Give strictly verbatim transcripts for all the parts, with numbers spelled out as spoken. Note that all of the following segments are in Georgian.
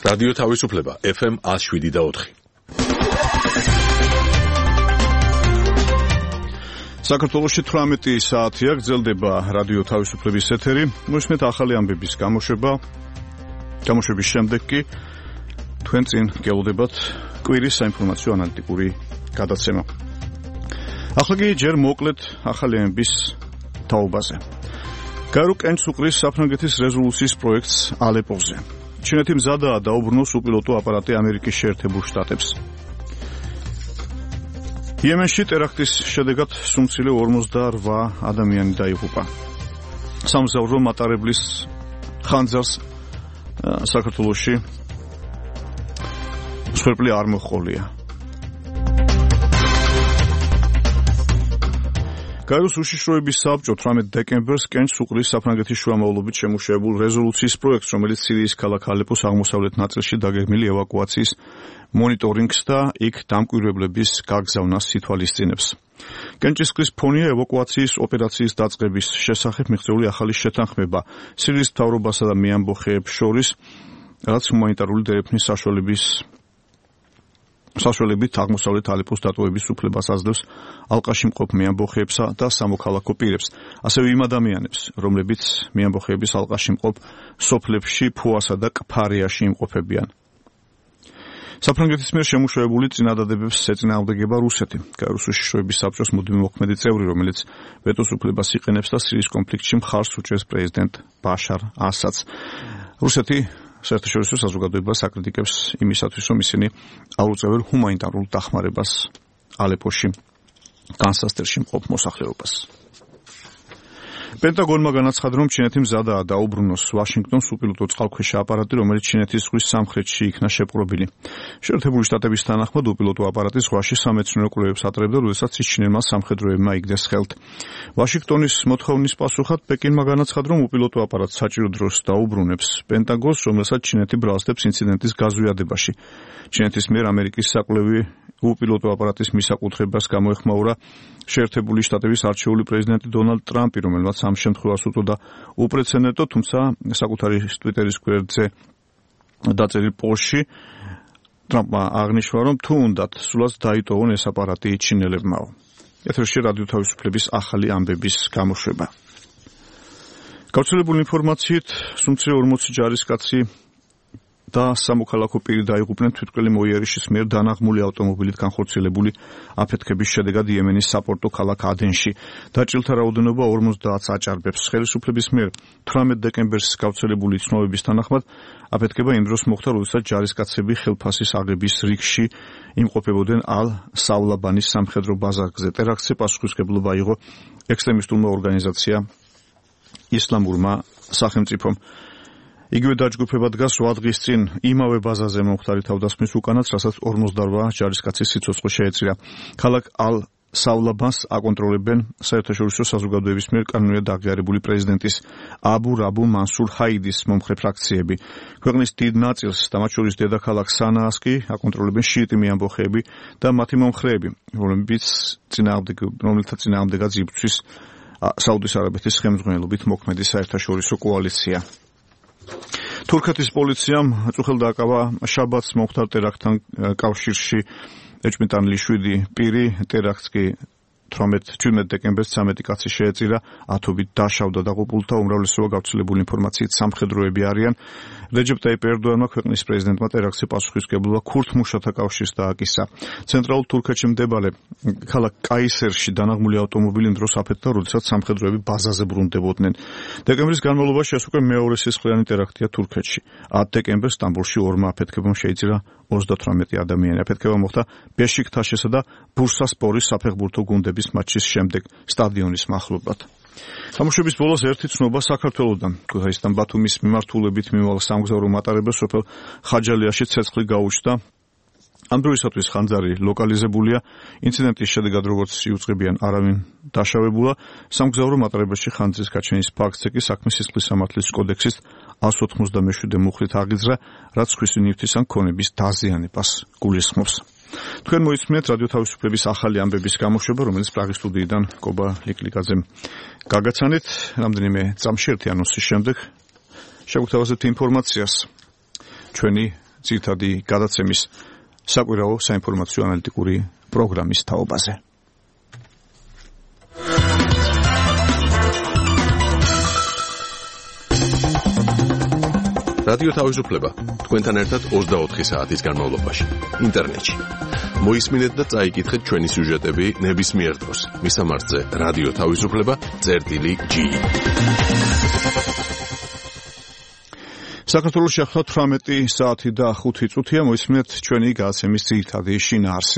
რადიო თავისუფლება ეფ ემ one oh seven და four. საქართველოში თვრამეტი საათია გრძელდება რადიო თავისუფლების ეთერი. მოსმენთ ახალი ამბების გამოშვება. გამოშვების შემდეგ კი თქვენ წინ გელოდებათ კვირის საინფორმაციო ანალიტიკური გადაცემა. ახლა კი ჯერ მოკლედ ახალი ამბების თაობაზე. გაირო კენჭს უყრის საფრანგეთის რეზოლუციის პროექტს ალეპოზე. ჩინეთი მზადაა დაუბრუნოს უპილოტო აპარატი ამერიკის შეერთებულ შტატებს. იემენში ტერაქტის შედეგად სუმცილე ორმოცდაორვა ადამიანი დაიღუპა. სამგზავრო მატარებლის ხანძარს საქართველოში სვერპლი არ მოჰყოლია. გაიოს უშიშროების საბჭო თვრამეტ დეკემბერს კენჭს უყრის საფრანგეთის შუამავლობით შემუშავებულ რეზოლუციის პროექტს, რომელიც სირიის ქალაქ ალეპოს აღმოსავლეთ ნაწილში დაგეგმილი ევაკუაციის მონიტორინგს და იქ დამკვირვებლების გაგზავნას ითვალისწინებს. კენჭისყრის ფონია ევაკუაციის ოპერაციის დაწყების შესახებ მიღწეული ახალი შეთანხმება სირიის მთავრობასა და მეამბოხეებს შორის, რაც ჰუმანიტარული დერეფნის საშუალების საშუალებით აღმოსავლეთ ალეპოს დატოვების უფლებას აძლევს ალყაში მყოფ მეამბოხეებსა და სამოქალაქო პირებს, ასევე იმ ადამიანებს, რომლებიც მეამბოხეების ალყაში მყოფ სოფლებში ფუასა და ყფარიაში იმყოფებიან. საფრანგეთის მიერ შემუშავებული წინადადებებს ეწინააღმდეგება რუსეთი, გაიოს უშიშროების საბჭოს მუდმივი მოქმედი წევრი, რომელიც ვეტოს უფლებას იყენებს და სირიის კონფლიქტში მხარს უჭერს პრეზიდენტ ბაშარ ასადს. რუსეთი საერთაშორისო საზოგადოებას აკრიტიკებს იმისათვის, რომ ისინი აუწევენ ჰუმანიტარულ დახმარებას ალეპოში განსასწრში მყოფ მოსახლეობას. პენტაგონმა განაცხადა, რომ ჩინეთი მზადაა დაუბრუნოს ვაშინგტონს უპილოტო წყალქვეშა აპარატი, რომელიც ჩინეთის ზღვის სამხრეთში იქნა შეპყრობილი. შეერთებული შტატების თანახმად უპილოტო აპარატი ზღვაში სამეცნიერო კვლევებს ატარებდა, როდესაც ის ჩინელმა სამხედროებმა იგდეს ხელთ. ვაშინგტონის მოთხოვნის პასუხად პეკინმა განაცხადა, რომ უპილოტო აპარატს საჭირო დროს დაუბრუნებს პენტაგონს, რომელსაც ჩინეთი ბრალსდებს ინციდენტის გაზვიადებაში. ჩინეთის მიერ ამერიკის საკვლევი უპილოტო აპარატის მისაკუთრებას გამოეხმაურა შეერთებული შტატების არჩეული პრეზიდენტი დონალდ ტრამპი, რომელმაც ამ შემთხვევას უწოდა უპრეცედენტო, თუმცა საკუთარი ტვიტერის გვერდზე დაწერილ პოსტში ტრამპმა აღნიშნა, რომ თუ უნდათ სულაც დაიტოვონ ეს აპარატი ჩინელებმაო. ეთერში რადიო თავისუფლების ახალი ამბების გამოშვება. გავრცელებული ინფორმაციით სუმცირე ორმოცი ჯარისკაცი და სამოქალაქო პირი დაიღუპნენ თვითმკვლელი მოიერიშის მიერ დანაღმული ავტომობილით განხორციელებული აფეთქების შედეგად იემენის საპორტო ქალაქ ადენში. დაჭრილთა რაოდენობა ორმოცდაათს აჭარბებს. ხელისუფლების მიერ თვრამეტ დეკემბერს გავრცელებული ცნობების თანახმად აფეთქება იმ დროს მოხდა, როდესაც ჯარისკაცები ხელფასის აღების რიგში იმყოფებოდნენ ალ-სავლაბანის სამხედრო ბაზარზე. ტერაქტზე პასუხისმგებლობა იღო ექსტრემისტულმა ორგანიზაცია ისლამურმა სახელმწიფომ. იგივე დაჯგუფება დგას რვა დღის წინ იმავე ბაზაზე მომხდარი თავდასხმის უკანაც, რასაც ორმოცდაორვა ჯარისკაცის სიცოცხლე შეეწირა. ქალაქ ალ-სავლაბანს აკონტროლებენ საერთაშორისო საზოგადოების მიერ კანონიერ აღიარებული პრეზიდენტის აბუ რაბუ მანსურ ჰაიდის მომხრე ფრაქციები. ქვეყნის დიდ ნაწილს, მათ შორის დედაქალაქ სანაას კი აკონტროლებენ შიიტი მეამბოხეები და მათი მომხრეები, რომლებიც რომელთა წინააღმდეგაც იბრძვის საუდის არაბეთის ხელმძღვანელობით მოქმედი საერთაშორისო კოალიცია. თურქეთის პოლიციამ წუხელ დააკავა შაბათს მომხდარ ტერაქტთან კავშირში ეჭვმიტანილი შვიდი პირი. ტერაქტს კი თვრამეტ დეკემბერს ცამეტი კაცი შეეწირა, ათობით დაშავდა. დაღუპულთა უმრავლესობა გავრცელებული ინფორმაციით სამხედროები არიან. რეჯეპ ტაიპ ერდოანმა, ქვეყნის პრეზიდენტმა, ტერაქტზე პასუხისმგებლობა ქურთ მუშათა კავშირს დააკისა. ცენტრალურ თურქეთში მდებარე ქალაქ კაისერში დანაღმული ავტომობილი იმ დროს აფეთქდა, როდესაც სამხედროები ბაზაზე ბრუნდებოდნენ. დეკემბრის განმავლობაში ეს უკვე მეორე სისხლიანი ტერაქტია თურქეთში. ათ დეკემბერს სტამბოლში ორმა აფეთქებამ შეიწირა ოცდათვრამეტი ადამიანი. აფეთქება მოხდა ბეშიქტაშესა და ბურსასპორის საფეხბურთო გუნდების მატჩის შემდეგ სტადიონის მახლობლად. გამოშვების ბოლოს ერთი ცნობა საქართველოდან. ქუთაისთან ბათუმის მიმართულებით მიმავალ სამგზავრო მატარებელს სოფელ ხაჯალიაში ცეცხლი გაუჩნდა. ამ დროისათვის ხანძარი ლოკალიზებულია. ინციდენტის შედეგად, როგორც იუწყებიან, არავინ დაშავებულა. სამგზავრო მატარებელში ხანძრის გაჩენის ფაქტზე კი საქმის სისხლის სამართლის კოდექსის one ninety-seven მუხრით აღიძრა, რაც ხვის ნივთის ან ქონების დაზიანებას გულისხმობს. თქვენ მოისმენთ რადიო თავისუფლების ახალი ამბების გამოშვება, რომელიც პრაღის სტუდიიდან კობა ლიკლიკაძემ გაგაცანით. რამდენიმე წამში ერთი ანონსის შემდეგ შეგვთავაზებთ ინფორმაციას ჩვენი ძირითადი გადაცემის საკვირაო საინფორმაციო ანალიტიკური პროგრამის თაობაზე. რადიო თავისუფლება თქვენთან ერთად ოცდაოთხი საათის განმავლობაში ინტერნეტში. მოისმინეთ და წაიკითხეთ ჩვენი სიუჟეტები ნებისმიერ დროს. მისამართზე რადიო თავისუფლება წერტილი ჯი. საქართველოში ახლა თვრამეტი საათი და ხუთი წუთია. მოისმინეთ ჩვენი გადაცემის ძირითადი შინაარსი.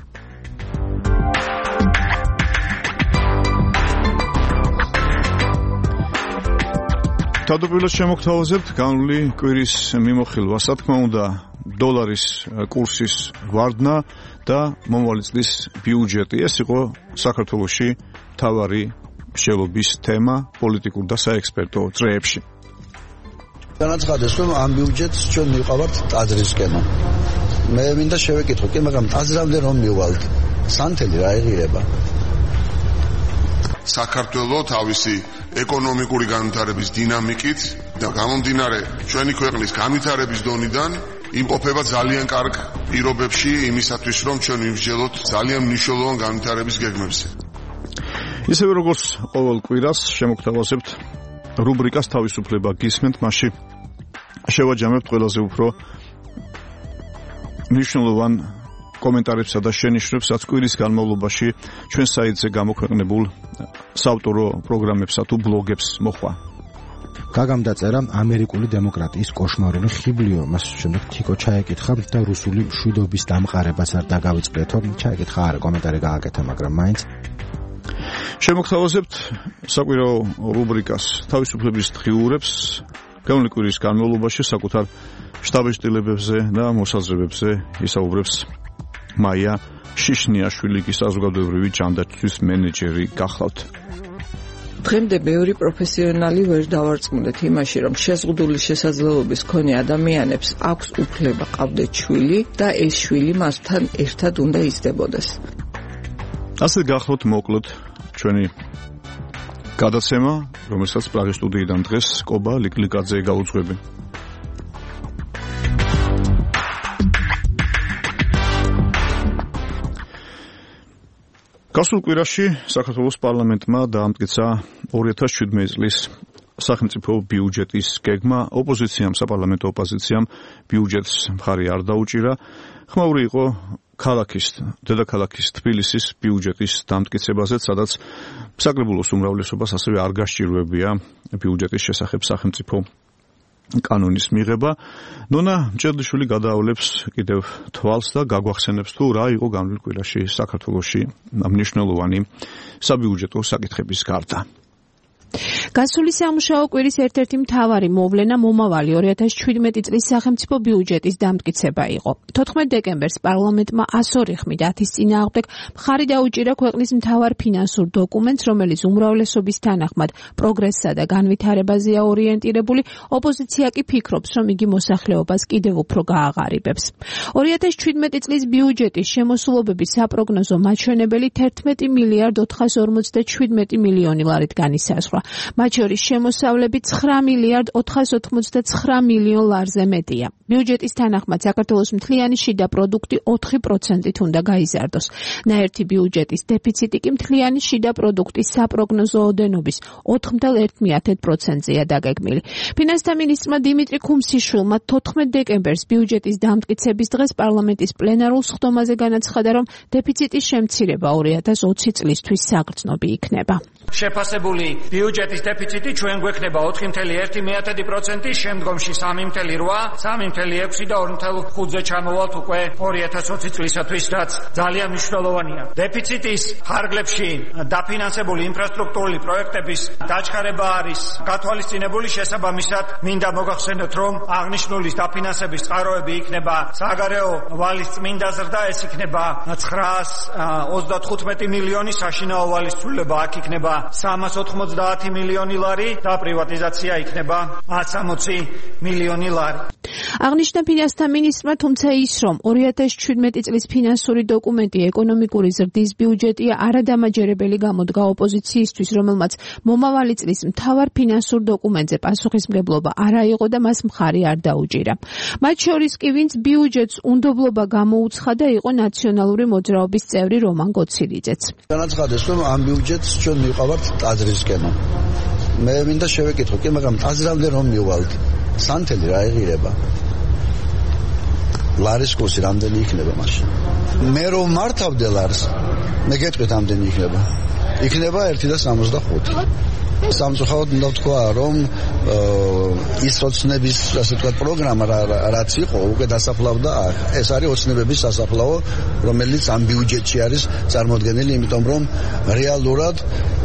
თავდაპირველად შემოგთავაზებთ განვლილი კვირის მიმოხილვას. რა თქმა უნდა, დოლარის კურსის ვარდნა და მომავალი წლის ბიუჯეტი. ეს იყო საქართველოში მთავარი მსჯელობის თემა პოლიტიკურ და საექსპერტო წრეებში. განაცხადეს, რომ ამ ბიუჯეტს ჩვენ მივყავართ ტაძრისკენო. მე მინდა შევეკითხო, კი, მაგრამ ტაძრამდე რომ მივვალთ, სანთელი რა იღირება? საქართველო თავისი ეკონომიკური განვითარების დინამიკით და გამომდინარე ჩვენი ქვეყნის განვითარების დონიდან იმყოფება ძალიან კარგ პირობებში იმისათვის, რომ ჩვენ ვიმსჯელოთ ძალიან მნიშვნელოვან განვითარების გეგმებზე. ისევე როგორც ყოველ კვირას შემოგთავაზებთ რუბრიკას თავისუფლება გისმენთ, მასში შევაჯამებთ ყველაზე უფრო მნიშვნელოვან კომენტარებსა და შენიშვნებს, რაც კვირის განმავლობაში ჩვენ საიტზე გამოქვეყნებულ საავტორო პროგრამებსა თუ ბლოგებს მოხვა. გაგამ დაწერა ამერიკული დემოკრატიის კოშმარული ხიბლიო, მას შემდეგ თიკო ჩაეკითხა და რუსული მშვიდობის დამყარებას არ დაგავიწყდეთო, ჩაეკითხა არა, კომენტარი გააკეთა, მაგრამ მაინც შემოგთავაზებთ საკვირაო რუბრიკას თავისუფლების დღიურებს განვლილი კვირის განმავლობაში საკუთარ შტაბ-შტილებებზე და მოსაზრებებზე ისაუბრებს მაია შიშნიაშვილი, კი საზოგადოებრივი ჯანდაცვის მენეჯერი გახლავთ. დღემდე ბევრი პროფესიონალი ვერ დავარწმუნდეთ იმაში, რომ შეზღუდული შესაძლებლობის მქონე ადამიანებს აქვს უფლება ყავდეთ შვილი და ეს შვილი მასთან ერთად უნდა იზრდებოდეს. ასე გახლავთ მოკლედ ჩვენი გადაცემა, რომელსაც პრაღის სტუდიიდან დღეს კობა ლიკლიკაძე გაუძღვები. გასულ კვირაში საქართველოს პარლამენტმა დაამტკიცა ორი ათას შვიდმეტი წლის სახელმწიფო ბიუჯეტის გეგმა. ოპოზიციამ, საპარლამენტო ოპოზიციამ ბიუჯეტს მხარი არ დაუჭირა. ხმაური იყო ქალაქის, დედაქალაქის თბილისის ბიუჯეტის დამტკიცებაზე, სადაც საკრებულოს უმრავლესობას ასევე არ გასჭირვებია ბიუჯეტის შესახებ სახელმწიფო კანონის მიღება. ნონა მჭედლიშვილი გადაავლებს კიდევ თვალს და გაგვახსენებს თუ რა იყო განვლილ კვირაში საქართველოში მნიშვნელოვანი საბიუჯეტო საკითხების გარდა. გასული სამუშაო კვირის ერთ-ერთი მთავარი მოვლენა მომავალი ორი ათას შვიდმეტი წლის სახელმწიფო ბიუჯეტის დამტკიცება იყო. თოთხმეტ დეკემბერს პარლამენტმა ათს ორი ხმით ათის წინააღმდეგ მხარი დაუჭირა ქვეყნის მთავარ ფინანსურ დოკუმენტს, რომელიც უმრავლესობის თანახმად პროგრესსა და განვითარებაზეა ორიენტირებული. ოპოზიცია კი ფიქრობს, რომ იგი მოსახლეობას კიდევ უფრო გააღარიბებს. ორი ათას შვიდმეტი წლის ბიუჯეტის შემოსულობების საპროგნოზო მაჩვენებელი თერთმეტი მილიარდ ოთხას ორმოცდაშვიდმეტი მილიონი ლარით განისაზღვრა. მათ შორის შემოსავლები ცხრა მილიარდ ოთხას ოცდათვრამეტ მილიონ ლარზე მეტია. ბიუჯეტის თანახმად საქართველოს მთლიანი შიდა პროდუქტი ოთხი პროცენტით უნდა გაიზარდოს. ნაერთი ბიუჯეტის დეფიციტი კი მთლიანი შიდა პროდუქტის საპროგნოზო ოდენობის ოთხ ათას ერთ პროცენტზეა დაგეგმილი. ფინანსთა მინისტრმა დიმიტრი ქუმსიშვილმა თოთხმეტ დეკემბერს ბიუჯეტის დამტკიცების დღეს პარლამენტის პლენარულ სხდომაზე განაცხადა, რომ დეფიციტის შემცირება ორი ათას ოცი წლისთვის საგრძნობი იქნება. შეფასებული ბიუჯეტის დეფიციტი ჩვენ გვექნება ოთხი ათას ერთი პროცენტი, შემდგომში სამი ათას რვა, სამი ათას ექვსი და ორი ათას ხუთზე ჩამოვალთ უკვე ორი ათას ოცი წლისათვის, რაც ძალიან მნიშვნელოვანია. დეფიციტის ფარგლებში დაფინანსებული ინფრასტრუქტურული პროექტების დაჩქარება არის გათვალისწინებული. შესაბამისად, მინდა მოგახსენოთ, რომ აღნიშნული დაფინანსების წყაროები იქნება საგარეო ვალის წმინდა ზრდა, ეს იქნება ცხრაას ოცდათხუთმეტი მილიონი, საშინაო ვალის ცვლილება აქ იქნება სამას ოთხმოცდაათი მილიონი ლარი და პრივატიზაცია იქნება ათსამოცი მილიონი ლარი. აღნიშნა ფინანსთა მინისტრმა, თუმცა ის, რომ ორი ათასი ჩვიდმეტი წლის ფინანსური დოკუმენტი ეკონომიკური ზრდის ბიუჯეტია, არადამაჯერებელი გამოდგა ოპოზიციისთვის, რომელმაც მომავალი წლის მთავარ ფინანსურ დოკუმენტზე პასუხისმგებლობა არ აიღო და მას მხარი არ დაუჭირა. მათ შორის კი ვინც ბიუჯეტს უნდობლობა გამოუცხადა, იყო ნაციონალური მოძრაობის წევრი რომან გოცილიძეც. განაცხადეს, რომ ამ ბიუჯეტს ჩვენ მივყავართ ტაძრისკენო. მე მინდა შევეკითხო, კი, მაგრამ ტაძრამდე რომ მივალთ, სანთელი რა ეღირება? ლარის კურსი რამდენი იქნება მაშინ? მე რომ მართავდე ლარს, მე გეტყვით რამდენი იქნება? იქნება ერთი და სამოცდახუთი. სამწუხაროდ უნდა ვთქვა, რომ ის ოცნების, ასე ვთქვათ, პროგრამა რაც იყო, უკვე დასაფლავდა აქ. ეს არის ოცნებების სასაფლაო, რომელიც ამ ბიუჯეტში არის წარმოდგენილი, იმიტომ რომ რეალურად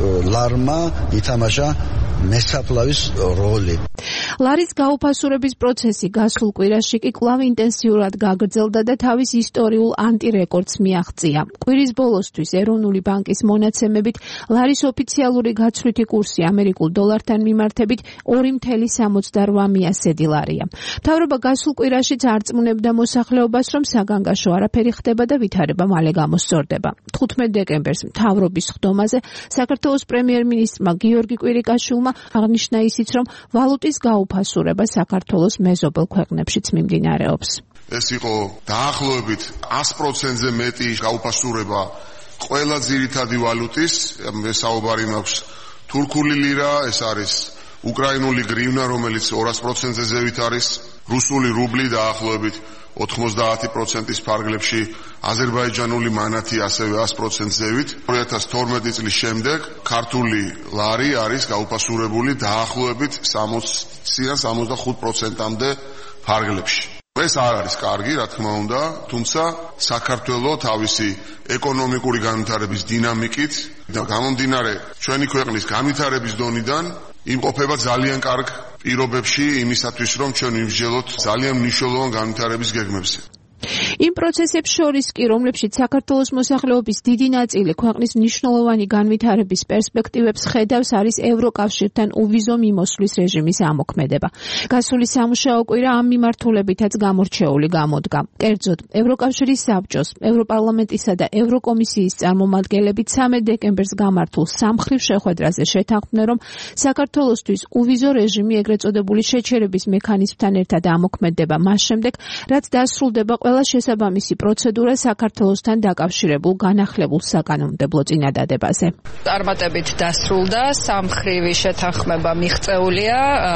ლარმა ითამაშა მესაფლავის როლი. ლარის გაუფასურების პროცესი გასულ კვირაში კი კვლავ ინტენსიურად გაგრძელდა და თავის ისტორიულ ანტირეკორდს მიაღწია. კვირის ბოლოსთვის ეროვნული ბანკის მონაცემებით ლარის ოფიციალური გაცვლითი კურსი ამერიკულ დოლართან მიმართებით ორი წუთი სამოცდაოთხ მიასედი ლარია. მთავრობა გასულ კვირაშიც არწმუნებდა მოსახლეობას, რომ საგანგაშო არაფერი ხდება და ვითარება მალე გამოსწორდება. თხუთმეტ დეკემბერს მთავრობის ხდომაზე საქართველოს პრემიერ-მინისტრმა გიორგი კვირიკაშვილმა აღნიშნა ისიც, რომ ვალუტის გაუფასურება საქართველოს მეზობელ ქვეყნებშიც მიმდინარეობს. ეს იყო დაახლოებით ათი პროცენტზე მეტი გაუფასურება ყველა ძირითადი ვალუტის, მე საუბარი მაქვს თურქული ლირა, ეს არის უკრაინული გრივნა, რომელიც ორასი პროცენტზე ზევით არის, რუსული რუბლი დაახლოებით ოთხმოცდაათი პროცენტის ფარგლებში, აზერბაიჯანული მანათი ასევე ათი პროცენტ ზევით. ორი ათასი თორმეტი წლის შემდეგ ქართული ლარი არის გაუფასურებული დაახლოებით სამოცდან სამოცდახუთ პროცენტამდე ფარგლებში. ეს არ არის კარგი, რა თქმა უნდა, თუმცა საქართველო თავისი ეკონომიკური განვითარების დინამიკით და გამომდინარე ჩვენი ქვეყნის განვითარების დონიდან იმყოფება ძალიან კარგ პირობებში იმისათვის, რომ ჩვენ ვიმსჯელოთ ძალიან მნიშვნელოვან განვითარების გეგმებზე. იმ პროცესებს შორის კი, რომლებშიც საქართველოს მოსახლეობის დიდი ნაწილი ქვეყნის მნიშვნელოვანი განვითარების პერსპექტივებს ხედავს, არის ევროკავშირთან უვიზო მიმოსვლის რეჟიმის ამოქმედება. გასული სამუშაო კვირა ამ მიმართულებითაც გამორჩეული გამოდგა. კერძოდ, ევროკავშირის საბჭოს, ევროპარლამენტისა და ევროკომისიის წარმომადგენლები ცამეტ დეკემბერს გამართულ სამხრივ შეხვედრაზე შეთანხმდნენ, რომ საქართველოსთვის უვიზო რეჟიმი ეგრეთ წოდებული შეჩერების მექანიზმთან ერთად ამოქმედება მას შემდეგ, რაც დასრულდება ყველა შესაბამისი პროცედურა საქართველოსთან დაკავშირებულ განახლებულ საკანონმდებლო წინადადებაზე. წარმატებით დასრულდა, სამხრივი შეთანხმება მიღწეულია,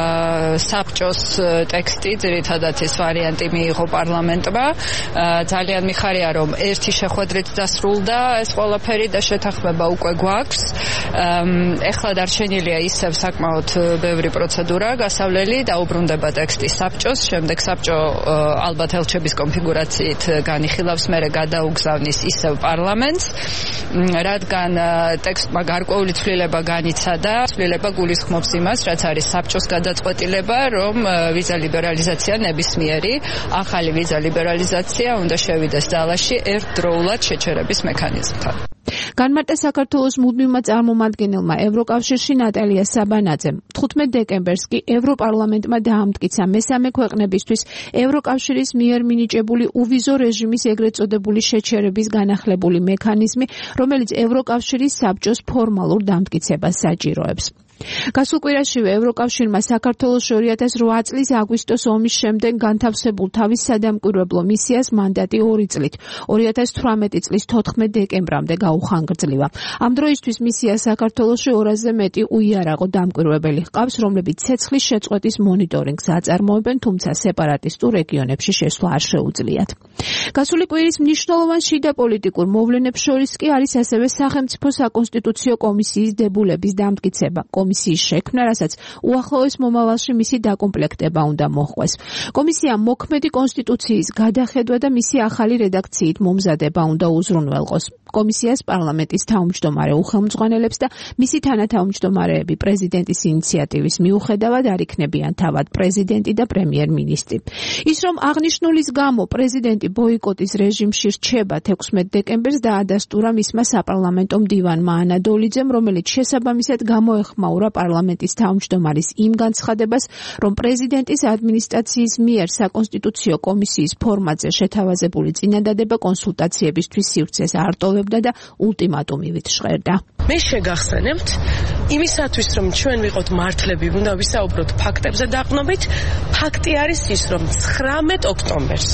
საბჭოს ტექსტი, ძირითადად ეს ვარიანტი მიიღო პარლამენტმა. ძალიან მიხარია, რომ ერთი შეხვედრით დასრულდა ეს ყველაფერი და შეთანხმება უკვე გვაქვს. ეხლა დარჩენილია ისევ საკმაოდ ბევრი პროცედურა გასავლელი, დაუბრუნდება ტექსტი საბჭოს, შემდეგ საბჭო ალბათ ელჩების კონფიგურაციით განიხილავს, მერე გადაუგზავნის ისევ პარლამენტს, რადგან ტექსტმა გარკვეული ცვლილება განიცადა, ცვლილება გულისხმობს იმას, რაც არის საბჭოს გადაწყვეტილება, რომ ვიზა ლიბერალიზაცია ნებისმიერი ახალი ვიზა ლიბერალიზაცია უნდა შევიდეს ძალაში ერთდროულად შეჩერების მექანიზმთან. განმარტა საქართველოს მუდმივმა წარმომადგენელმა ევროკავშირში ნატალია საბანაძემ. თხუთმეტ დეკემბერს კი ევროპარლამენტმა დაამტკიცა მესამე ქვეყნებისთვის ევროკავშირის მიერ მინიჭებული უვიზო რეჟიმის ეგრეთ წოდებული შეჩერების განახლებული მექანიზმი, რომელიც ევროკავშირის საბჭოს ფორმალურ დამტკიცებას საჭიროებს. გასულ კვირაშივე ევროკავშირმა საქართველოს ორი ათასი რვა წლის აგვისტოს ომის შემდეგ განთავსებულ თავის სადამკვირვებლო მისიას მანდატი ორი წლით, ორი ათასი თვრამეტი წლის თოთხმეტ დეკემბრამდე გაუხანგრძლივა. ამ დროისთვის მისია საქართველოში ორასზე მეტი უიარაღო დამკვირვებელი ჰყავს, რომლებიც ცეცხლის შეწყვეტის მონიტორინგს აწარმოებენ, თუმცა სეპარატისტურ რეგიონებში შესვლა არ შეუძლიათ. გასული კვირის მნიშვნელოვან შიდა პოლიტიკურ მოვლენებს შორის კი არის ასევე სახელმწიფო საკონსტიტუციო კომისიის დებულების დამტკიცება. კომისიის შექმნა, რასაც უახლოეს მომავალში მისი დაკომპლექტება უნდა მოჰყვეს. კომისიამ მოქმედი კონსტიტუციის გადახედვა და მისი ახალი რედაქციით მომზადება უნდა უზრუნველყოს. კომისიას პარლამენტის თავმჯდომარე უხელმძღვანელებს და მისი თანათავმჯდომარეები პრეზიდენტის ინიციატივის მიუხედავად არ იქნებიან თავად პრეზიდენტი და პრემიერ-მინისტრი. ის რომ აღნიშნულის გამო პრეზიდენტი ბოიკოტის რეჟიმში რჩება თექვსმეტ დეკემბერს დაადასტურა მისმა საპარლამენტო მდივანმა ანადოლიძემ, რომელიც შესაბამისად გამოეხმაურა პარლამენტის თავმჯდომარის იმ განცხადებას, რომ პრეზიდენტის ადმინისტრაციის მიერ საკონსტიტუციო კომისიის ფორმატზე შეთავაზებული წინადადება კონსულტაციებისთვის სივრცეს არ ტოვებდა და ულტიმატუმივით ჟღერდა. მე შეგახსენებთ იმისათვის, რომ ჩვენ ვიყოთ მართლები, უნდა ვისაუბროთ ფაქტებზე დაყრდნობით. ფაქტი არის ის, რომ ცხრამეტ ოქტომბერს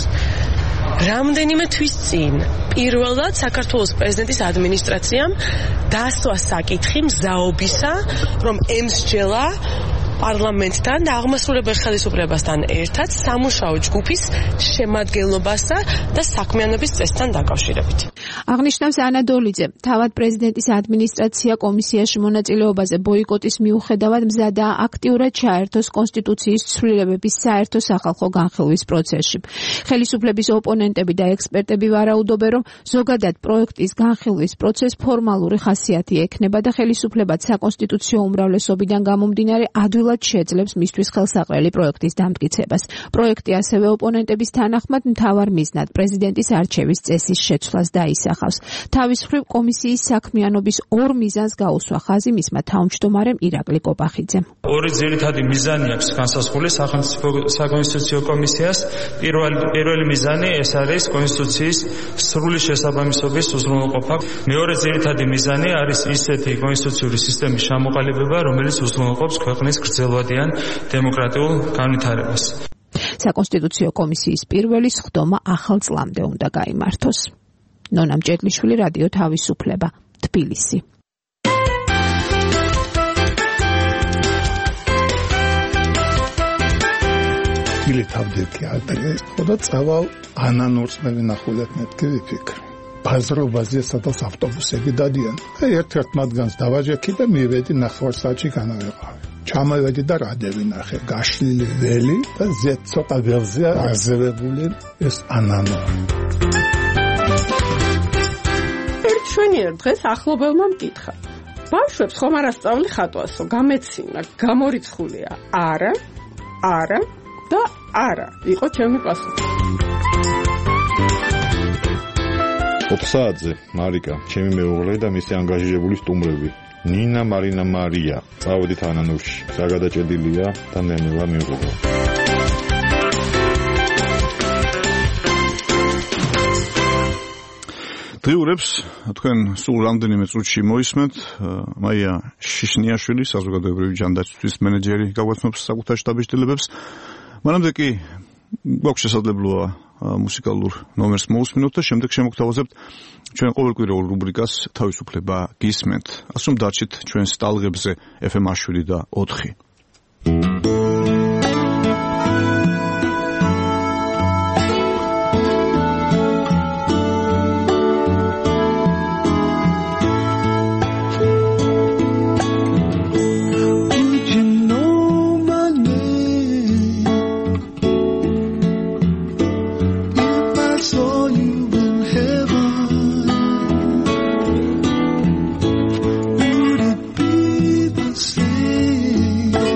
რამდენიმე თვის წინ პირველად საქართველოს პრეზიდენტის ადმინისტრაციამ დასვა საკითხი მზაობისა, რომ ემსჯელა პარლამენტთან და აღმასრულებელ ხელისუფლებასთან ერთად სამუშაო ჯგუფის შემადგენლობასა და საქმიანობის წესთან დაკავშირებით. აღნიშნავს ანადოლიძე, თავად პრეზიდენტის ადმინისტრაცია კომისიაში მონაწილეობაზე ბოიკოტის მიუხედავად მზადაა აქტიურად ჩაერთოს კონსტიტუციის ცვლილებების საერთო სახალხო განხილვის პროცესში. ხელისუფლების ოპონენტები და ექსპერტები ვარაუდობენ, რომ ზოგადად პროექტის განხილვის პროცესი ფორმალური ხასიათი ექნება და ხელისუფლებაც საკონსტიტუციო უმრავლესობიდან გამომდინარე ადვილად შეძლებს მისთვის ხელსაყრელი პროექტის დამტკიცებას. პროექტი ასევე ოპონენტების თანახმად მთავარ მიზნად პრეზიდენტის არჩევის წესის შეცვლას დაისახავს. თავის მხრივ კომისიის საქმიანობის ორ მიზანს გაუსვა ხაზი მისმა თავმჯდომარემ ირაკლი კოპახიძემ. ორი ძირითადი მიზანი აქვს განსაზღვრული სახელმწიფო საკონსტიტუციო კომისიას. პირველი პირველი მიზანი ეს არის კონსტიტუციის სრული შესაბამისობის უზრუნველყოფა. მეორე ძირითადი მიზანი არის ისეთი კონსტიტუციური სისტემის ჩამოყალიბება, რომელიც უზრუნველყოფს ქვეყნის გრძელვადიან დემოკრატიულ განვითარებას. საკონსტიტუციო კომისიის პირველი სხდომა ახალ წლამდე უნდა გაიმართოს. ნონა მჭედლიშვილი, რადიო თავისუფლება, თბილისი. ილეთავდეთი ადრე, ხოდა წავალ ანანურს მე ვინახულეთ მეთქი ვიფიქრე. ბაზრობაზე სადაც ავტობუსები დადიან. ერთ-ერთ მათგანს დავაჯექი და მივედი ნახევარსაათში განავეყავი. ჩამოვედი და რა დავინახე, გაშლილი ველი და ზეთ ცოტა ველზე აზევებული ეს ანანური. ერთ შვენიერ დღეს ახლობელმა მკითხა. ბავშვებს ხომ არ ასწავლი ხატვასო, გამეცინა, გამორიცხულია. არა, არა და არა, იყო ჩემი პასუხი. ოთხ-საათზე მარიკა, ჩემი მეუღლე და მისი ანგაჟირებული სტუმრები. ნინა, მარინა, მარია. წავედით ანანურში. საგადაჭედილია და ნელა მიუღებო. დღიურებს თქვენ სულ რამდენიმე წუთში მოისმენთ. მაია შიშნიაშვილი, საზოგადოებრივი ჯანდაცვის მენეჯერი, გაგვაცნობს საკუთარ შტაბის დილებებს. მანამდე კი გვაქვს შესაძლებლობა მუსიკალურ ნომერს მოусმინოთ და შემდეგ შემოგთავაზებთ ჩვენ ყოველკვირეულ რუბრიკას თავისუფლება გისმენთ. ასე რომ დარჩით ჩვენს ტალღებზე ეფ ემ შვიდი და ოთხი. See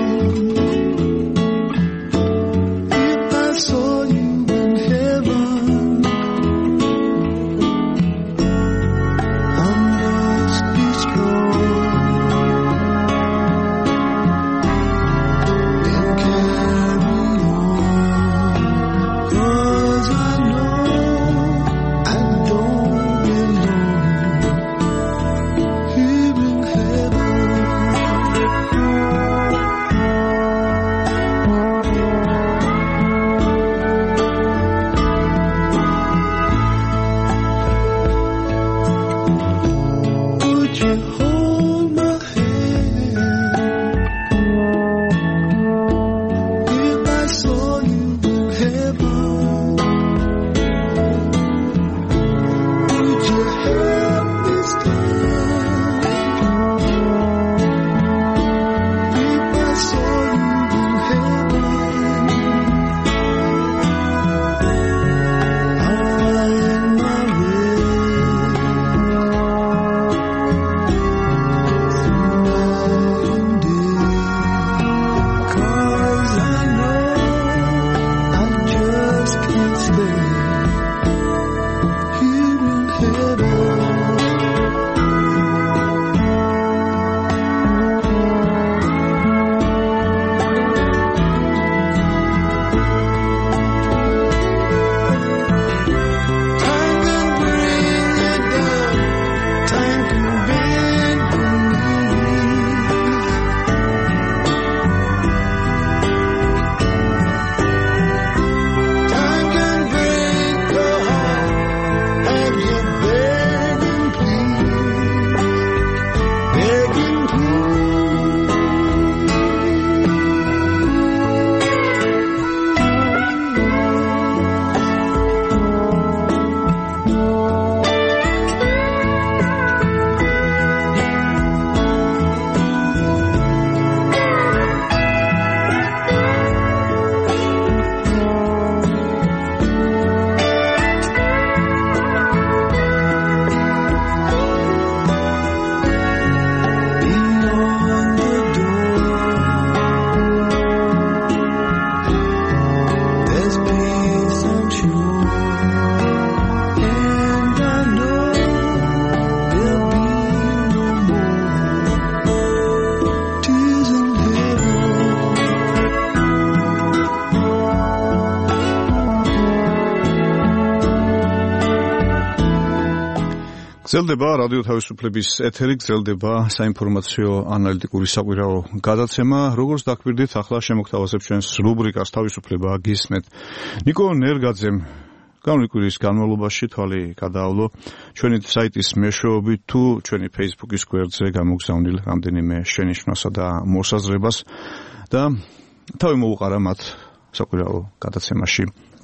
გრძელდება რადიო თავისუფლების ეთერი, გრძელდება საინფორმაციო ანალიტიკური საკვირაო გადაცემა. როგორც დაკვირდით, ახლა შემოგთავაზებ ჩვენს რუბრიკას თავისუფლება გისმენთ. ნიკო ნერგაძემ გამოვიდა კვირის განმავლობაში თვალი გადაავლო ჩვენი საიტის მეშვეობით თუ ჩვენი Facebook-ის გვერდზე გამოგზავნილ რამდენიმე შენიშვნასა და მოსაზრებას და თავი მოუყარა მათ საკვირაო გადაცემაში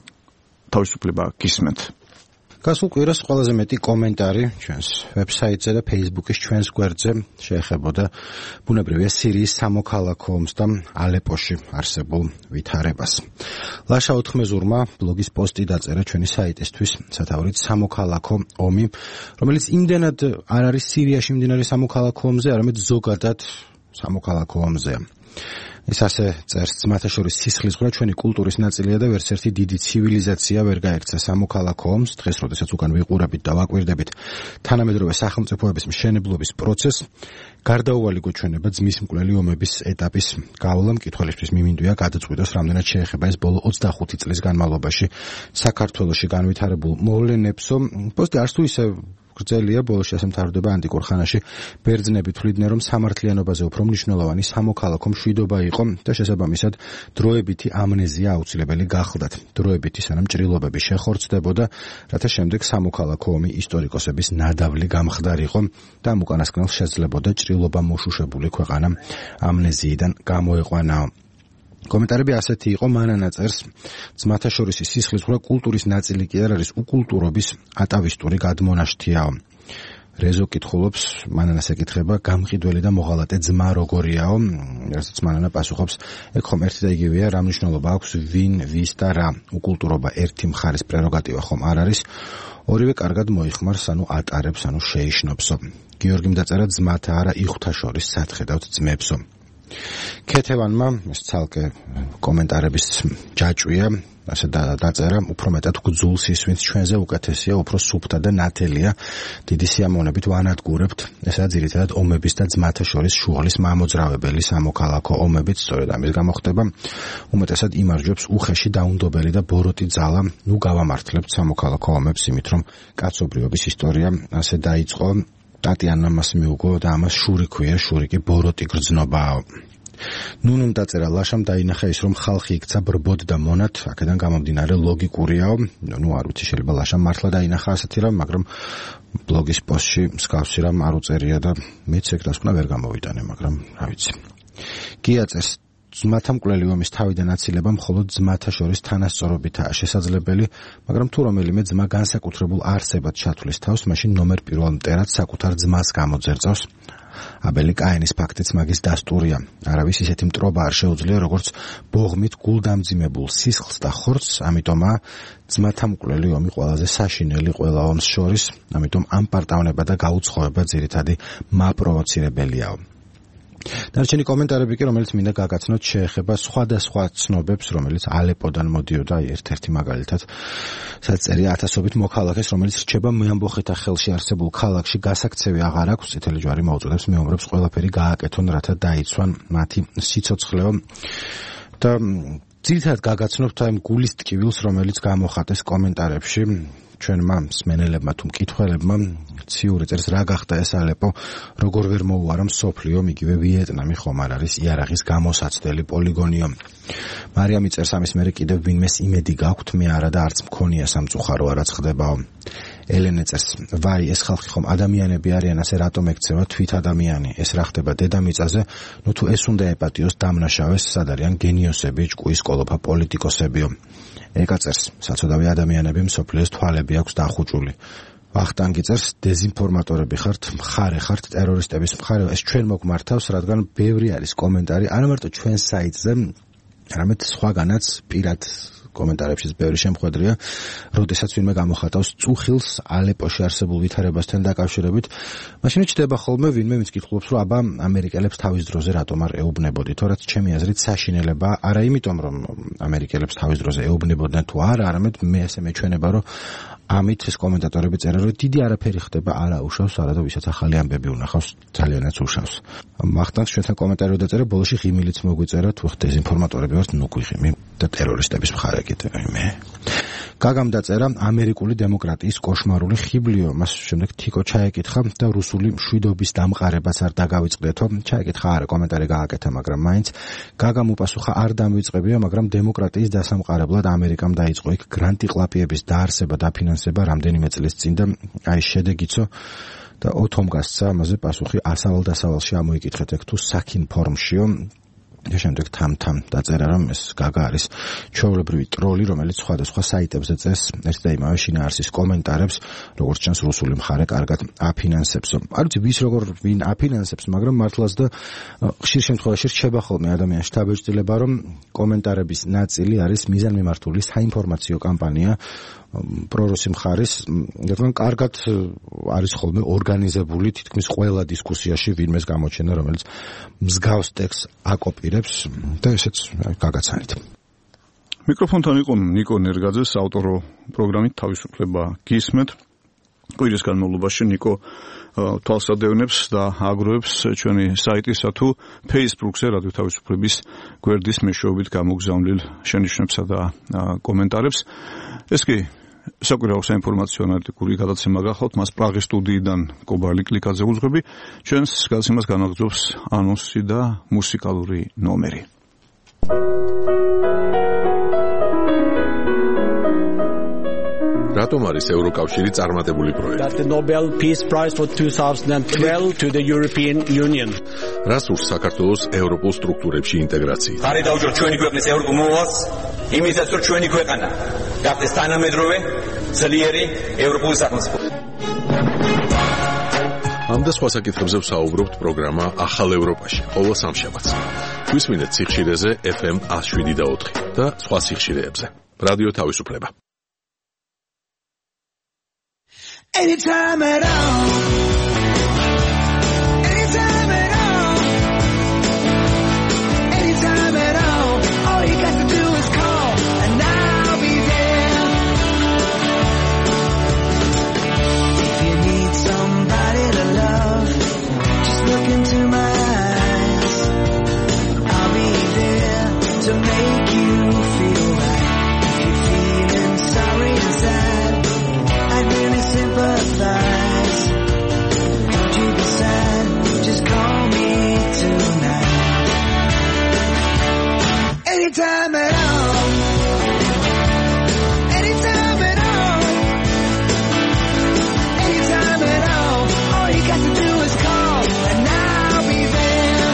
თავისუფლება გისმენთ. გასულ კვირას ყველაზე მეტი კომენტარი ჩვენს ვებსაიტზე და Facebook-ის ჩვენს გვერდზე შეეხებოდა ბუნებრივია სირიის სამოქალაქო ომს და ალეპოში არსებულ ვითარებას. ლაშა ოთხმეზურმა ბლოგის პოსტი დაწერა ჩვენი საიტისთვის, სათაურით სამოქალაქო ომი, რომელიც იმდენად არ არის სირიაში მიმდინარე სამოქალაქო ომზე, არამედ ზოგადად სამოქალაქო ომზეა. ის ასე წერს, ძმათა შორის სისხლისღვრა ჩვენი კულტურის ნაწილია და ვერც ერთი დიდი ცივილიზაცია ვერ გაექცა სამოქალაქო ომს. დღეს, როდესაც უკან ვიყურებით და ვაკვირდებით თანამედროვე სახელმწიფოების მშენებლობის პროცესს, გარდაუვალი გვეჩვენება ძმის მკვლელი ომების ეტაპის გავლა. მკითხველისთვის მიმინდვია გადაწყვიტოს, რამდენად შეეხება ეს ბოლო ოცდახუთი წლის განმავლობაში საქართველოში განვითარებულ მოვლენებსო. პოსტი არც თუ ისე გრძელია, ბოლოში ასე მთავრდება ანტიკურ ხანაში ბერძნები თვლიდნენ, რომ სამართლიანობაზე უფრო მნიშვნელოვანი სამოქალაქო მშვიდობა იყო და შესაბამისად დროებითი ამნეზია აუცილებელი გახლდათ. დროებითი სანამ ჭრილობები შეხორცდებოდა, რათა შემდეგ სამოქალაქო ომი ისტორიკოსების ნადავლი გამხდარიყო და ამ უკანასკნელს შეძლებოდა ჭრილობა მოშუშებული ქვეყანა ამნეზიიდან გამოეყვანაო. კომენტარები ასეთი იყო, მანანა წერს, ძმათა შორის სისხლისღვრა კულტურის ნაწილი კი არ არის, უკულტურობის ატავისტური გადმონაშთიაო. რეზო კითხულობს, მანანას ეკითხება, გამყიდველი და მოღალატე ძმა როგორიაო, რასაც მანანა პასუხობს, ეგ ხომ ერთი და იგივეა, რა მნიშვნელობა აქვს ვინ, ვის და რა. უკულტურობა ერთი მხარის პრეროგატივა ხომ არ არის, ორივე კარგად მოიხმარს, ანუ ატარებს, ანუ შეიშნობსო. გიორგიმ დაწერა, ძმათა არა იხვთა შორის სათხედავთ ძმებსო. ქეთევანმა ეს ცალკე კომენტარების ჯაჭვია, ასე დაწერა, უფრო მეტად გძულს ისვენს ჩვენზე უკეთესია, უფრო სუფთა და ნათელია, დიდი სიამოვნებით ვანადგურებთ, ესაა ძირითადად ომების და ძმათა შორის შუღლის მამოძრავებელი სამოქალაქო ომებით, სწორედ ამის გამო ხდება, უმეტესად იმარჯვებს უხეში დაუნდობელი და ბოროტი ძალა, ნუ გავამართლებთ სამოქალაქო ომებს, იმით რომ კაცობრიობის ისტორია ასე დაიწყო. ტატიანა მას მიუგო და ამას შური ქვია, შური კი ბოროტი გრძნობაა. ნუნუმ დაწერა, ლაშამ დაინახა ის, რომ ხალხი იქცა ბრბოდ და მონად, აქედან გამომდინარე ლოგიკურიაო. ნუ არ ვიცი, შეიძლება ლაშამ მართლა დაინახა ასეთი რამ, მაგრამ ბლოგის პოსტში მსგავსი რამ არ უწერია და მეც ეგ დასკვნა ვერ გამოვიტანე, მაგრამ რა ვიცი. გია წერს, ძმათა მკვლელი ომის თავიდან აცილება მხოლოდ ძმათა შორის თანასწორობითაა შესაძლებელი, მაგრამ თუ რომელიმე ძმა განსაკუთრებულ არსებად ჩათვლის თავს, მაშინ ნომერ პირველ მტერად საკუთარ ძმას გამოძერწავს. აბელი კაენის ფაქტიც მაგის დასტურია. არავის ისეთი მტრობა არ შეუძლია, როგორც ბოღმით გულდამძიმებულ სისხლს და ხორცს, ამიტომაა ძმათა მკვლელი ომი ყველაზე საშინელი ყველა ომს შორის, ამიტომ ამ პარტავნება და გაუცხოება ძირითადი მაპროვოცირებელიაო. დარჩენი კომენტარები კი, რომელიც მინდა გაგაცნოთ, შეეხება სხვადასხვა ცნობებს, რომელიც ალეპოდან მოდიოდა, ერთ-ერთი მაგალითად, სადაც წერია ათასობით მოქალაქეს, რომელიც რჩება მეამბოხეთა ხელში არსებულ ქალაქში გასაქცევი აღარ აქვს, წითელი ჯვარი მოუწოდებს მეომრებს ყველაფერი გააკეთონ, რათა დაიცვან მათი სიცოცხლეო. და ძირითადად გაგაცნობთ ამ გულის ტკივილს, რომელიც გამოხატეს კომენტარებში. ჩვენმა მსმენელებმა თუ მკითხველებმა ციური წერს, რა გახდა ეს ალეპო, როგორ ვერ მოუარა მსოფლიო, იგივე ვიეტნამი ხომ არ არის იარაღის გამოსაცდელი პოლიგონიო. მარიამი წერს, ამის მერე კიდევ ვინმეს იმედი გაქვთ, მე არა და არც მქონია სამწუხარო რაც ხდებაო. ელენე წერს, ვაი, ეს ხალხი ხომ ადამიანები არიან, ასე რატომ ექცევა თვით ადამიანი, ეს რა ხდება დედამიწაზე, ნუ თუ ეს უნდა ეპატიოს დამნაშავეს, სად არიან გენიოსები, ჭკუის კოლოფა პოლიტიკოსებიო. ეკაწერს, საწოდავი ადამიანები მსოფლიოს თვალები აქვს დახუჭული. ვახტანგი წერს, დეზინფორმატორები ხართ, მხარე ხართ, ტერორისტების მხარე, ეს ჩვენ მოგმართავს, რადგან ბევრი არის კომენტარი, არა მარტო ჩვენ საიტზე, არამედ სხვაგანაც პირად კომენტარებშიც ბევრი შემხვედრია, როდესაც ვინმე გამოხატავს წუხილს ალეპოში არსებულ ვითარებასთან დაკავშირებით, მაშინ ჩდება ხოლმე ვინმე, ვინც კითხულობს, რომ აბა ამერიკელებს თავის დროზე რატომ არ ეუბნებოდით, რაც ჩემი აზრით საშინელება, არა იმიტომ, რომ ამერიკელებს თავის დროზე ეუბნებოდნენ თუ არა, არამედ მე ასე მეჩვენება, რომ ამით ეს კომენტატორები წერენ, რომ დიდი არაფერი ხდება, არა უშავს, არა და ვისაც ახალი ამბები უნახავს, ძალიანაც უშავს. მახტანს ჩვენთან კომენტარი დაწერა, ბოლოში ღიმილიც მოგვიწერა, თუ ხ დეზინფორმატორები ვართ, ნუ გვიღიმი და ტერორისტების მხარე კიდე მე. გაგამ დაწერა ამერიკული დემოკრატიის კოშმარული ხიბლიო, მას შემდეგ თიკო ჩაეკითხა და რუსული მშვიდობის დამყარებას არ დაგავიწყდეთო. ჩაეკითხა არა, კომენტარი გააკეთა, მაგრამ მაინც გაგამ უპასუხა არ დამივიწყებია, მაგრამ დემოკრატიის დასამყარებლად ამერიკამ დაიწყო იქ გრანტი-ყლაპიების დაარსება, დაფინანსება რამდენიმე წლის წინ და აი შედეგიცო და ოთომ გასცა ამაზე პასუხი ასავალ-დასავალში ამოიკითხეთ ეგ თუ საქინ ფორმშიო. და შემდეგ თამ-თამ დაწერა რომ ეს გაგა არის ჩვეულებრივი ტროლი, რომელიც სხვადასხვა საიტებზე წერს ერთ და იმავე შინაარსის კომენტარებს, როგორც ჩანს რუსული მხარე კარგად აფინანსებსო. არ ვიცი ვის როგორ ვინ აფინანსებს, მაგრამ მართლაც და ხშირ შემთხვევაში რჩება ხოლმე ადამიანში დაბეჭდილება, რომ კომენტარების ნაწილი არის მიზანმიმართული საინფორმაციო კამპანია პრორუსი მხარის, რადგან კარგად არის ხოლმე ორგანიზებული თითქმის ყველა დისკუსიაში ვინმეს გამოჩენა, რომელიც მსგავს ტექსტს აკოპირებს და ესეც გაგაცანით. მიკროფონთან იყო ნიკო ნერგაძე, საავტორო პროგრამით თავისუფლება გისმენთ. კვირის განმავლობაში ნიკო თვალსადევნებს და აგროვებს ჩვენი საიტისა თუ Facebook-ზე რადიო თავისუფლების გვერდის მეშვეობით გამოგზავნილ შენიშვნებსა და კომენტარებს. ეს კი საკვირაო საინფორმაციო ანალიტიკური გადაცემა გახლავთ, მას პრაღის სტუდიიდან კობალი კლიკაძე უძღვები. ჩვენს გადაცემას განაგრძობს ანონსი და მუსიკალური ნომერი. რატომ არის ევროკავშირი წარმატებული პროექტი? The Nobel Peace Prize for twenty twelve to the European Union. რას ურს საქართველოს ევროპულ სტრუქტურებში ინტეგრაცია? ხარი დაუჯეროთ ჩვენი ქვეყნის ევროპულ მოვალს, იმისაც რომ ჩვენი ქვეყანა გახდეს თანამედროვე, ძლიერი ევროპული სახელმწიფო. ამ და სხვა საკითხებზე ვსაუბრობთ პროგრამა ახალ ევროპაში, ყოველ სამშაბათს. გვისმინეთ სიხშირეზე F M one oh seven და ოთხი და სხვა სიხშირეებზე. რადიო თავისუფლება. Anytime at all. Anytime at all. Anytime at all. All you got to do is call and I'll be there. If you need somebody to love, just look into my eyes. I'll be there to make you feel right. If you're feeling sorry inside, I'd really sympathize. Don't you be sad, just call me tonight. Anytime at all. Anytime at all. Anytime at all. All you got to do is call and I'll be there.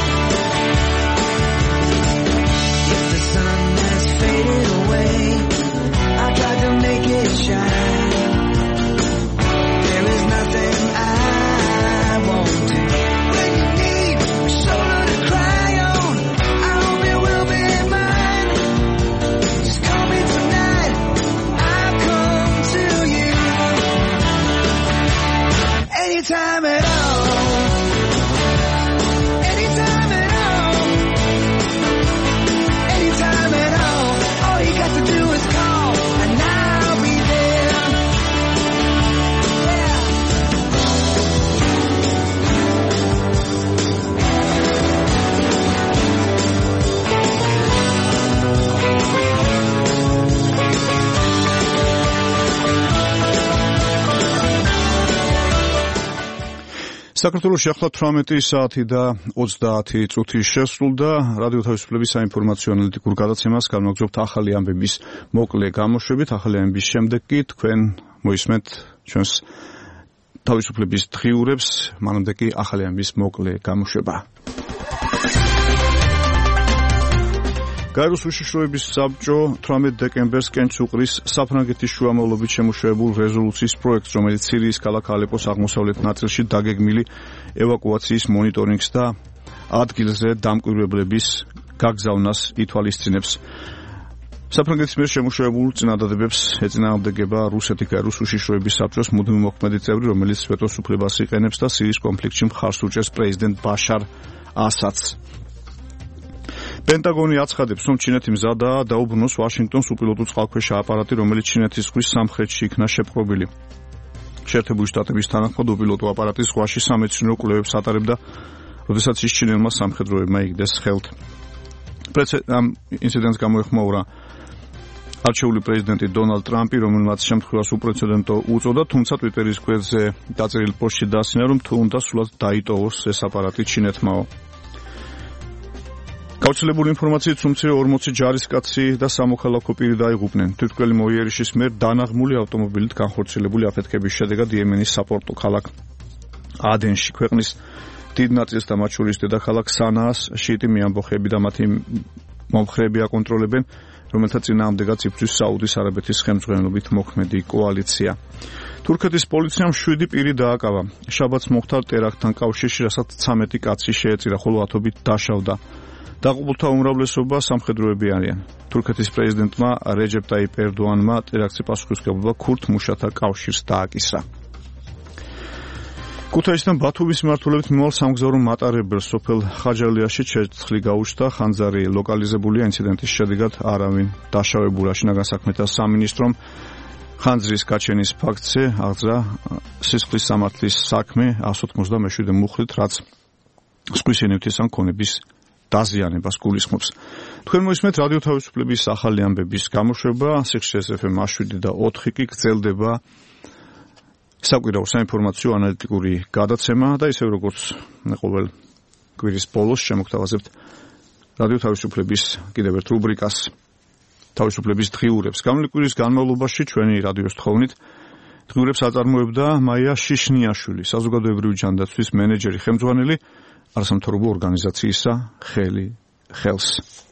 If the sun has faded away, I'll try to make it shine. Anytime at all. Anytime at all. Anytime at all. All you got to do is call and I'll be there. Yeah. საქართველოში ახლა თვრამეტი საათი და ოცდაათი წუთი შესრულდა. რადიო თავისუფლების საინფორმაციო ანალიტიკურ გადაცემას განვაგრძობთ ახალი ამბების მოკლე გამოშვებით. ახალი ამბების შემდეგ კი თქვენ მოისმენთ ჩვენს თავისუფლების დღიურებს, მანამდე კი ახალი ამბების მოკლე გამოშვება. გაეროს უშიშროების საბჭო თვრამეტ დეკემბერს კენჭს უყრის საფრანგეთის შუამავლობით შემუშავებულ რეზოლუციის პროექტს, რომელიც სირიის ქალაქ ალეპოს აღმოსავლეთ ნაწილში დაგეგმილი ევაკუაციის მონიტორინგს და ადგილზე დამკვირვებლების გაგზავნას ითვალისწინებს. საფრანგეთის მიერ შემუშავებულ წინადადებებს ეწინააღმდეგება რუსეთი გაეროს უშიშროების საბჭოს მუდმივი მოქმედი წევრი, რომელიც ვეტოს უფლებას იყენებს და სირიის კონფლიქტში მხარს უჭერს პრეზიდენტ ბაშარ ასადს. პენტაგონი აცხადებს, რომ ჩინეთი მზადაა დაუბრუნოს ვაშინგტონს უპილოტო წყალქვეშა აპარატი, რომელიც ჩინეთის ზღვის სამხრეთში იქნა შეპყრობილი. შეერთებული შტატების თანახმად უპილოტო აპარატი ზღვაში სამეცნიერო კვლევებს ატარებდა, როდესაც ის ჩინელმა სამხედროებმა იგდეს ხელთ. ამ ინციდენტს გამოეხმაურა არჩეული პრეზიდენტი დონალდ ტრამპი, რომელმაც შემთხვევას უპრეცედენტო უწოდა, თუმცა ტვიტერის გვერდზე დაწერილ პოსტში დაასინა, რომ თუ უნდა სულად დაიტოვოს ეს აპარატი ჩინეთმაო. გავრცელებული ინფორმაციით, უმცირე ორმოცი ჯარისკაცი და სამოქალაქო პირი დაიღუპნენ. თვითმკვლელი მოიერიშის მიერ დანაღმული ავტომობილით განხორციელებული აფეთქების შედეგად იემენის საპორტო ქალაქ ადენში, ქვეყნის დიდ ნაწილს და მათ შორის დედაქალაქ სანაას შიიტი მეამბოხეები და მათი მომხრეები აკონტროლებენ, რომელთა წინააღმდეგაც იბრძვის საუდის არაბეთის ხელმძღვანელობით მოქმედი კოალიცია. თურქეთის პოლიციამ შვიდი პირი დააკავა. შაბათს მოხდა ტერაქტთან კავშირში, რასაც ცამეტი კაცი შეეწირა, ხოლო ათობით დაშავდა. დაყუპულთა უმრავლესობა სამხედროები არიან. თურქეთის პრეზიდენტმა რეჯეპ ტაიპ ერდოანმა ტერაქტზე პასუხისმგებლობა ქურთ მუშათა კავშირს დააკისრა. ქუთაისიდან ბათუმის მიმართულებით მიმავალ სამგზავრო მატარებელს სოფელ ხაჯალიაში ცეცხლი გაუჩნდა. ხანძარი ლოკალიზებულია, ინციდენტის შედეგად არავინ დაშავებულა. შინაგან საქმეთა სამინისტრომ ხანძრის გაჩენის ფაქტზე აღძრა სისხლის სამართლის საქმე εκατს ოთხმოცდამშვიდე მუხლით, რაც სხვისი ნივთის ან ქონების დაზიანებას გულისხმობს. თქვენ მოისმენთ რადიო თავისუფლების ახალი ამბების გამოშვება, სიხშირეს ეფ ემ შვიდი და ოთხი კი გრძელდება საკვირაო საინფორმაციო ანალიტიკური გადაცემა და ისევ როგორც ყოველ კვირის ბოლოს შემოგთავაზებთ რადიო თავისუფლების კიდევ ერთ რუბრიკას თავისუფლების დღიურებს. გამული კვირის განმავლობაში ჩვენი რადიოს თხოვნით დღიურებს აწარმოებდა მაია შიშნიაშვილი, საზოგადოებრივი ჯანდაცვის მენეჯერი, ხელმძღვანელი არასამთავრობო ორგანიზაციისა ხელი ხელს.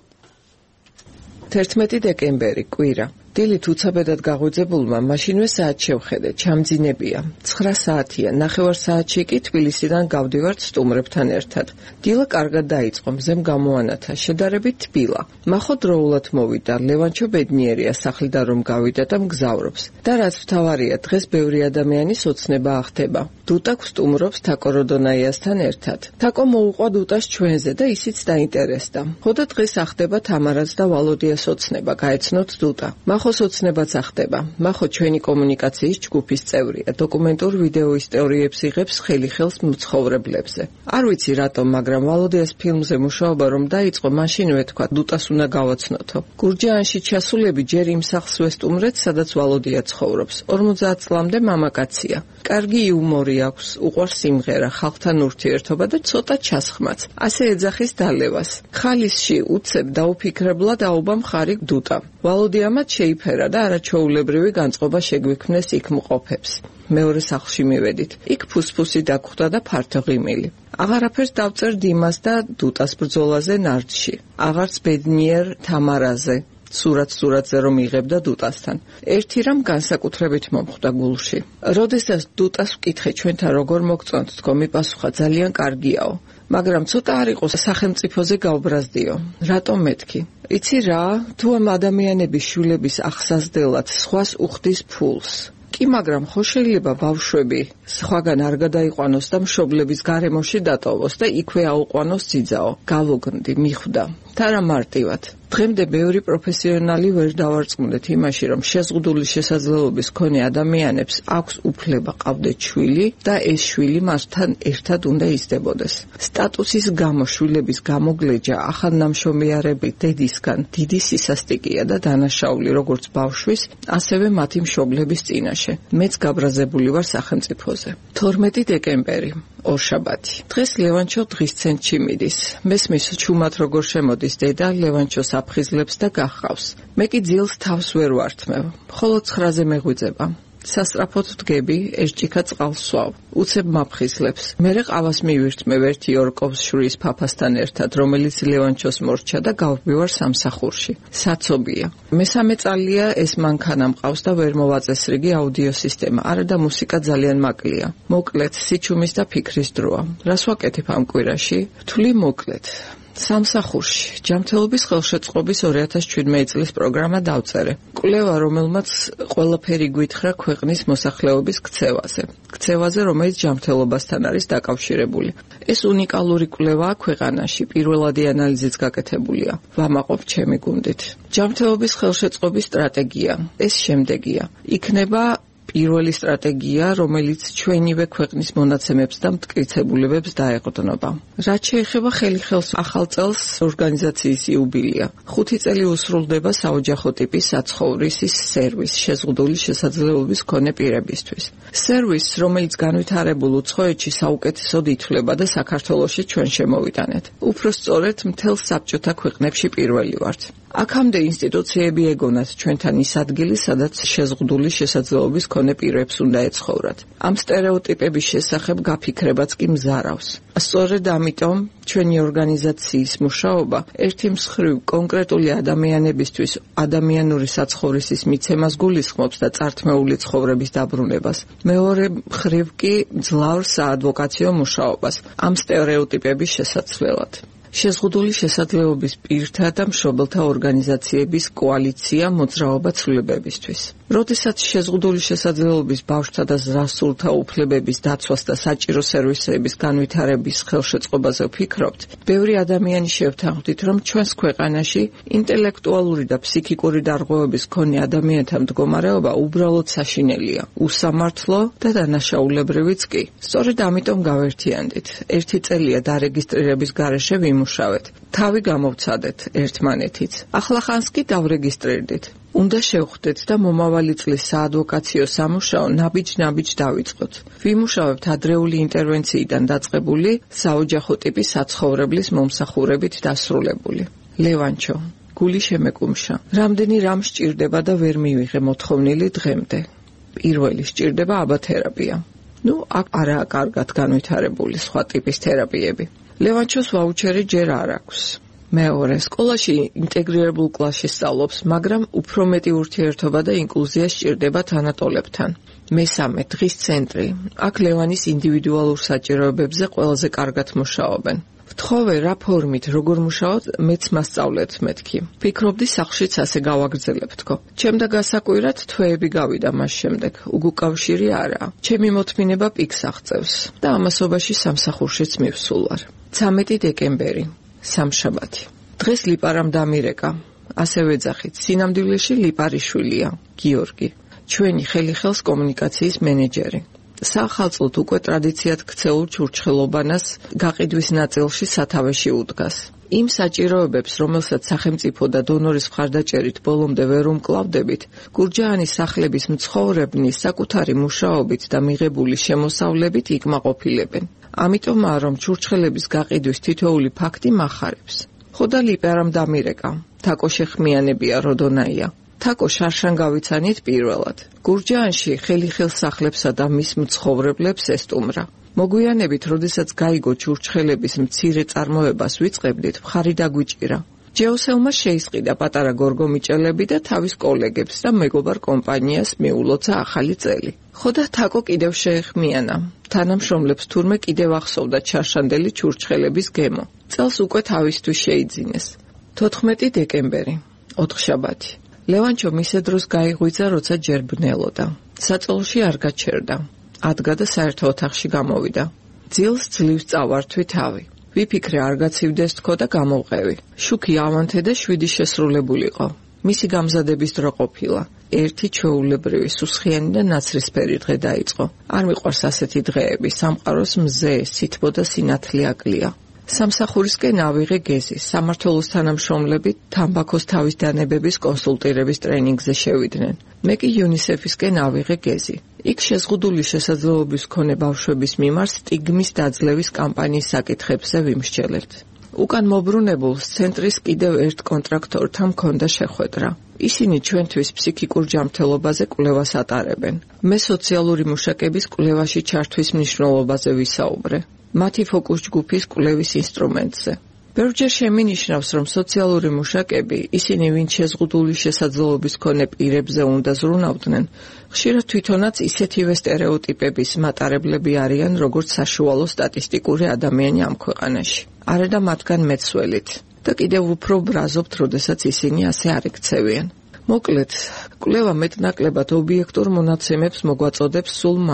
თერთმეტი დეკემბერი კვირა. დილით უცაბედად გაღვიძებულმა მაშინვე საათ შევხედე, ჩამძინებია. ცხრა საათია, ნახევარ საათში კი თბილისიდან გავდივართ სტუმრებთან ერთად. დილა კარგად დაიწყო, მზემ გამოანათა, შედარებით თბილა. მახო დროულად მოვიდა, ლევანჩო ბედნიერია სახლიდან რომ გავიდა და მგზავრობს. და რაც მთავარია, დღეს ბევრი ადამიანის ოცნება ახდება. დუტა სტუმრობს თაკო როდონაიასთან ერთად. თაკო მოუყვა დუტას ჩვენზე და ისიც დაინტერესდა. ხოდა დღეს ახდება თამარაც და ვალოდიას ოცნება, გაეცნოთ დუტა. მახოს ოცნებაც ახდება. მახო ჩვენი კომუნიკაციის ჯგუფის წევრია. დოკუმენტურ ვიდეო ისტორიებს იღებს ხელი ხელს მცხოვრებლებზე. არ ვიცი რატომ, მაგრამ ვალოდიას ფილმზე მუშაობა რომ დაიწყო, მაშინვე თქვა დუტას უნდა გავაცნოთო. გურჯაანში ჩასულები ჯერ იმ სახლს ვესტუმრეთ, სადაც ვალოდია ცხოვრობს. ორმოცდაათ წლამდე მამაკაცია. კარგი იუმორი აქვს, უყვარს სიმღერა, ხალხთან ურთიერთობა და ცოტა ჩასხმაც. ასე ეძახის დალევას. ხალისში უცებ დაუფიქრებლად აუბა მხარი დუტა. ვალოდიამაც შეიფერა და არაჩვეულებრივი განწყობა შეგვიქმნეს იქ მყოფებს. მეორე სახლში მივედით. იქ ფუსფუსი დაგხვდა და ფართო ღიმილი. აღარაფერს დავწერ დიმას და დუტას ბრძოლაზე ნარდში. აღარც ბედნიერ თამარაზე. სურათ-სურათზე რომ იღებდა დუტასთან. ერთი რამ განსაკუთრებით მომხვდა გულში. როდესაც დუტას ვკითხე ჩვენთან როგორ მოგწონთ, თქო მიპასუხა ძალიან კარგიაო. მაგრამ ცოტა არ იყოს სახელმწიფოზე გავბრაზდიო. რატომ მეთქი? იცი რა, თუ ამ ადამიანების შვილების ახსაზდელად სხვას უხდის ფულს. კი, მაგრამ ხო შეიძლება ბავშვები სხვაგან არ გადაიყვანოს და მშობლების გარემოში დატოვოს და იქვე აუყვანოს ძიძაო. გავოგნდი, მიხვდა. თარა მარტივად. დღემდე ბევრი პროფესიონალი ვერ დავარწმუნდეთ იმაში, რომ შეზღუდული შესაძლებლობის მქონე ადამიანებს აქვს უფლება ყავდეთ შვილი და ეს შვილი მასთან ერთად უნდა იზრდებოდეს. სტატუსის გამო შვილების გამოგლეჯა ახალნამშომიარებით დედისგან დიდი სისასტიკია და დანაშაული როგორც ბავშვის, ასევე მათი მშობლების წინაშე. მეც გაბრაზებული ვარ სახელმწიფოზე. თორმეტი დეკემბერი, ორშაბათი. დღეს ლევანჩო დღის ცენტრში მიდის. მესმის ჩუმად როგორ შემოდის დედა, ლევანჩოს აფხიზლებს და გახავს. მე კი ძილს თავს ვერ ვართმევ. ხოლო ცხრაზე მეღვიძება. სასწრაფოდ ვდგები, ერთჭიქა წყალს ვსვავ. უცებ მაფხიზლებს. მერე ყავას მივირთმევ ერთი ორკობს შურის ფაფასთან ერთად, რომელიც ლევანჩოს მორჩა და გავბივარ სამსახურში. საცობია. მესამე წალია ეს მანქანა მყავს და ვერ მოვაწესრიგი აუდიო სისტემა. არა და მუსიკა ძალიან მაკლია. მოკლედ, სიჩუმის და ფიქრის დროა. რას ვაკეთებ ამ კვირაში? ვთვლი მოკლედ. სამსახურში ჯანმრთელობის ხელშეწყობის ორი ათას შვიდმეტი წლის პროგრამა დავწერე. კვლევა, რომელმაც ყველაფერი გვითხრა ქვეყნის მოსახლეობის ქცევაზე. ქცევაზე, რომელიც ჯანმრთელობასთან არის დაკავშირებული. ეს უნიკალური კვლევაა ქვეყანაში, პირველადი ანალიზიც გაკეთებულია. ვამაყობ ჩემი გუნდით. ჯანმრთელობის ხელშეწყობის სტრატეგია. ეს შემდეგია. იქნება პირველი სტრატეგია, რომელიც ჩვენივე ქვეყნის მონაცემებს და მტკიცებულებებს დაეყრდნობა. რაც შეეხება ხელიხელს, ახალ წელს ორგანიზაციის იუბილეა. ხუთი წელი უსრულდება საოჯახო ტიპის საცხოვრისის სერვისს შეზღუდული შესაძლებლობის მქონე პირებისთვის. სერვისს, რომელიც განვითარებულ უცხოეთში საუკეთესოდ ითვლება და საქართველოში ჩვენ შემოვიტანეთ. უფრო სწორედ მთელ საბჭოთა ქვეყნებში პირველი ვართ. აქამდე ინსტიტუციები ეგონათ ჩვენთან ის ადგილი, სადაც შეზღუდული შესაძლებლობის მქონე პირებს უნდა ეცხოვრათ. ამ სტერეოტიპების შესახებ გაფიქრებაც კი მზარავს. სწორედ ამიტომ ჩვენი ორგანიზაციის მუშაობა ერთი მხრივ კონკრეტული ადამიანებისთვის ადამიანური საცხოვრისის მიცემას გულისხმობს და წართმეული ცხოვრების დაბრუნებას. მეორე მხრივ კი მძლავრ საადვოკაციო მუშაობას ამ სტერეოტიპების შესაცვლელად. შეზღუდული შესაძლებლობის პირთა და მშობელთა ორგანიზაციების კოალიცია მოძრაობა ცვლილებებისთვის. როდესაც შეზღუდული შესაძლებლობის ბავშვთა და ზრდასრულთა უფლებების დაცვას და საჭირო სერვისების განვითარების ხელშეწყობაზე ვფიქრობთ, ბევრი ადამიანი შევთანხმდით, რომ ჩვენს ქვეყანაში ინტელექტუალური და ფსიქიკური დარღვევების მქონე ადამიანთა მდგომარეობა უბრალოდ საშინელია, უსამართლო და დანაშაულებრივიც კი. სწორედ ამიტომ გავერთიანდით. ერთი წელია დარეგისტრირების გარეშე ვიმუშავეთ. თავი გამოვცადეთ ერთმანეთიც. ახლახანს კი დავრეგისტრირდით. უნდა შევხვდეთ და მომავალი წლის საადვოკაციო სამუშაო ნაბიჯ-ნაბიჯ დავიწყოთ. ვიმუშავებთ ადრეული ინტერვენციიდან დაწყებული საოჯახო ტიპის საცხოვრებლის მომსახურებით დასრულებული. ლევანჩო, გული შემეკუმშა. რამდენი რამ სჭირდება და ვერ მივიღე მოთხოვნილი დღემდე. პირველი სჭირდება აბათერაპია. ნუ აქ არაა კარგად განვითარებული სხვა ტიპის თერაპიები. ლევანჩოს ვაუჩერი ჯერ არ აქვს. მეორე, სკოლაში ინტეგრირებულ კლასში სწავლობს, მაგრამ უფრო მეტი ურთიერთობა და ინკლუზია სჭირდება თანატოლებთან. მესამე, დღის ცენტრი. აქ ლევანის ინდივიდუალურ საჭიროებებზე ყველაზე კარგად მუშაობენ. ვთხოვე რა ფორმით, როგორ მუშაობთ, მეც მასწავლეთ მეთქი. ფიქრობდი სახლშიც ასე გავაგრძელებ თქო. ჩემდა გასაკვირად თვეები გავიდა მას შემდეგ. უგუკავშირი არაა. ჩემი მოთმინება პიკს აღწევს და ამასობაში სამსახურშიც მივსულ ვარ. ცამეტი დეკემბერი, სამშაბათი. დღეს ლიპარამ დამირეკა. ასევე ეძახით, სინამდვილეში ლიპარიშვილია, გიორგი. ჩვენი ხელიხელს კომუნიკაციის მენეჯერი. საახალწლოდ უკვე ტრადიციად ქცეულ ჩურჩხელობანას გაყიდვის ნაწილში სათავეში უდგას. იმ საჭიროებებს, რომელსაც სახელმწიფო და დონორის მხარდაჭერით ბოლომდე ვერ უმკლავდებით, გურჯაანის სახლების მცხოვრებნი საკუთარი მუშაობით და მიღებული შემოსავლებით იკმაყოფილებენ. ამიტომაა, რომ ჩურჩხელების გაყიდვის თითოეული ფაქტი მახარებს. ხო და ლიპარამ დამირეკა. თაკო შეხმიანებია როდონაია. თაკო შარშან გავიცანით პირველად. გურჯაანში ხელიხელ სახლებსა და მის მცხოვრებლებს ესტუმრა. მოგვიანებით, როდესაც გაიგო ჩურჩხელების მცირე წარმოებას ვიწყებდით, მხარი დაგვიჭირა. ჯეოსელმა შეისყიდა პატარა გორგომიჭელები და თავის კოლეგებს და მეგობარ კომპანიას მიულოცა ახალი წელი. ხო და თაკო კიდევ შეეხმიანა. თანამშრომლებს თურმე კიდევ ახსოვდა ჩარშანდელი ჩურჩხელების გემო. წელს უკვე თავისთვის შეიძინეს. თოთხმეტი დეკემბერი, ოთხშაბათი. ლევანჩო მისე დროს გაიღვიძა, როცა ჯერ ბნელოდა. საწოლში არ გაჩერდა. ადგა და საერთო ოთახში გამოვიდა. ძილს ძლივს წავართვი თავი. ვიფიქრე არ გაცივდეს თქო და გამოვყევი. შუქი ავანთე და შვიდი შესრულებულიყო. მისი გამზადების დრო ყოფილა. ერთი ჩვეულებრივი სუსხიანი და ნაცრისფერი დღე დაიწყო. არ მიყვარს ასეთი დღეები, სამყაროს მზე, სითბო და სინათლე აკლია. სამსახურისკენ ავიღე გეზი. სამმართველოს თანამშრომლები თამბაქოს თავის დანებების კონსულტირების ტრენინგზე შევიდნენ. მე კი იუნისეფისკენ ავიღე გეზი. იქ შეზღუდული შესაძლებლობის მქონე ბავშვების მიმართ სტიგმის დაძლევის კამპანიის საკითხებზე ვიმსჯელებთ. უკან მობრუნებულს ცენტრის კიდევ ერთ კონტრაქტორთან მქონდა შეხვედრა. ისინი ჩვენთვის ფსიქიკურ ჯანმრთელობაზე კვლევას ატარებენ. მე სოციალური მუშაკების კვლევაში ჩართვის მნიშვნელობაზე ვისაუბრე. მათი ფოკუს ჯგუფის კვლევის ინსტრუმენტზე. ბევრჯერ შემინიშნავს, რომ სოციალური მუშაკები, ისინი ვინც შეზღუდული შესაძლებლობის მქონე პირებზე უნდა ზრუნავდნენ, ხშირად თვითონაც ისეთივე სტერეოტიპების მატარებლები არიან, როგორც საშუალო სტატისტიკური ადამიანი ამ ქვეყანაში. არა და მათგან მეცველით. და კიდევ უფრო ბრაზობთ, როდესაც ისინი ასე არ იქცევიან. მოკლედ, კვლევა მეტნაკლებად ობიექტურ მონაცემებს მოგვაწოდებს სულ მალე.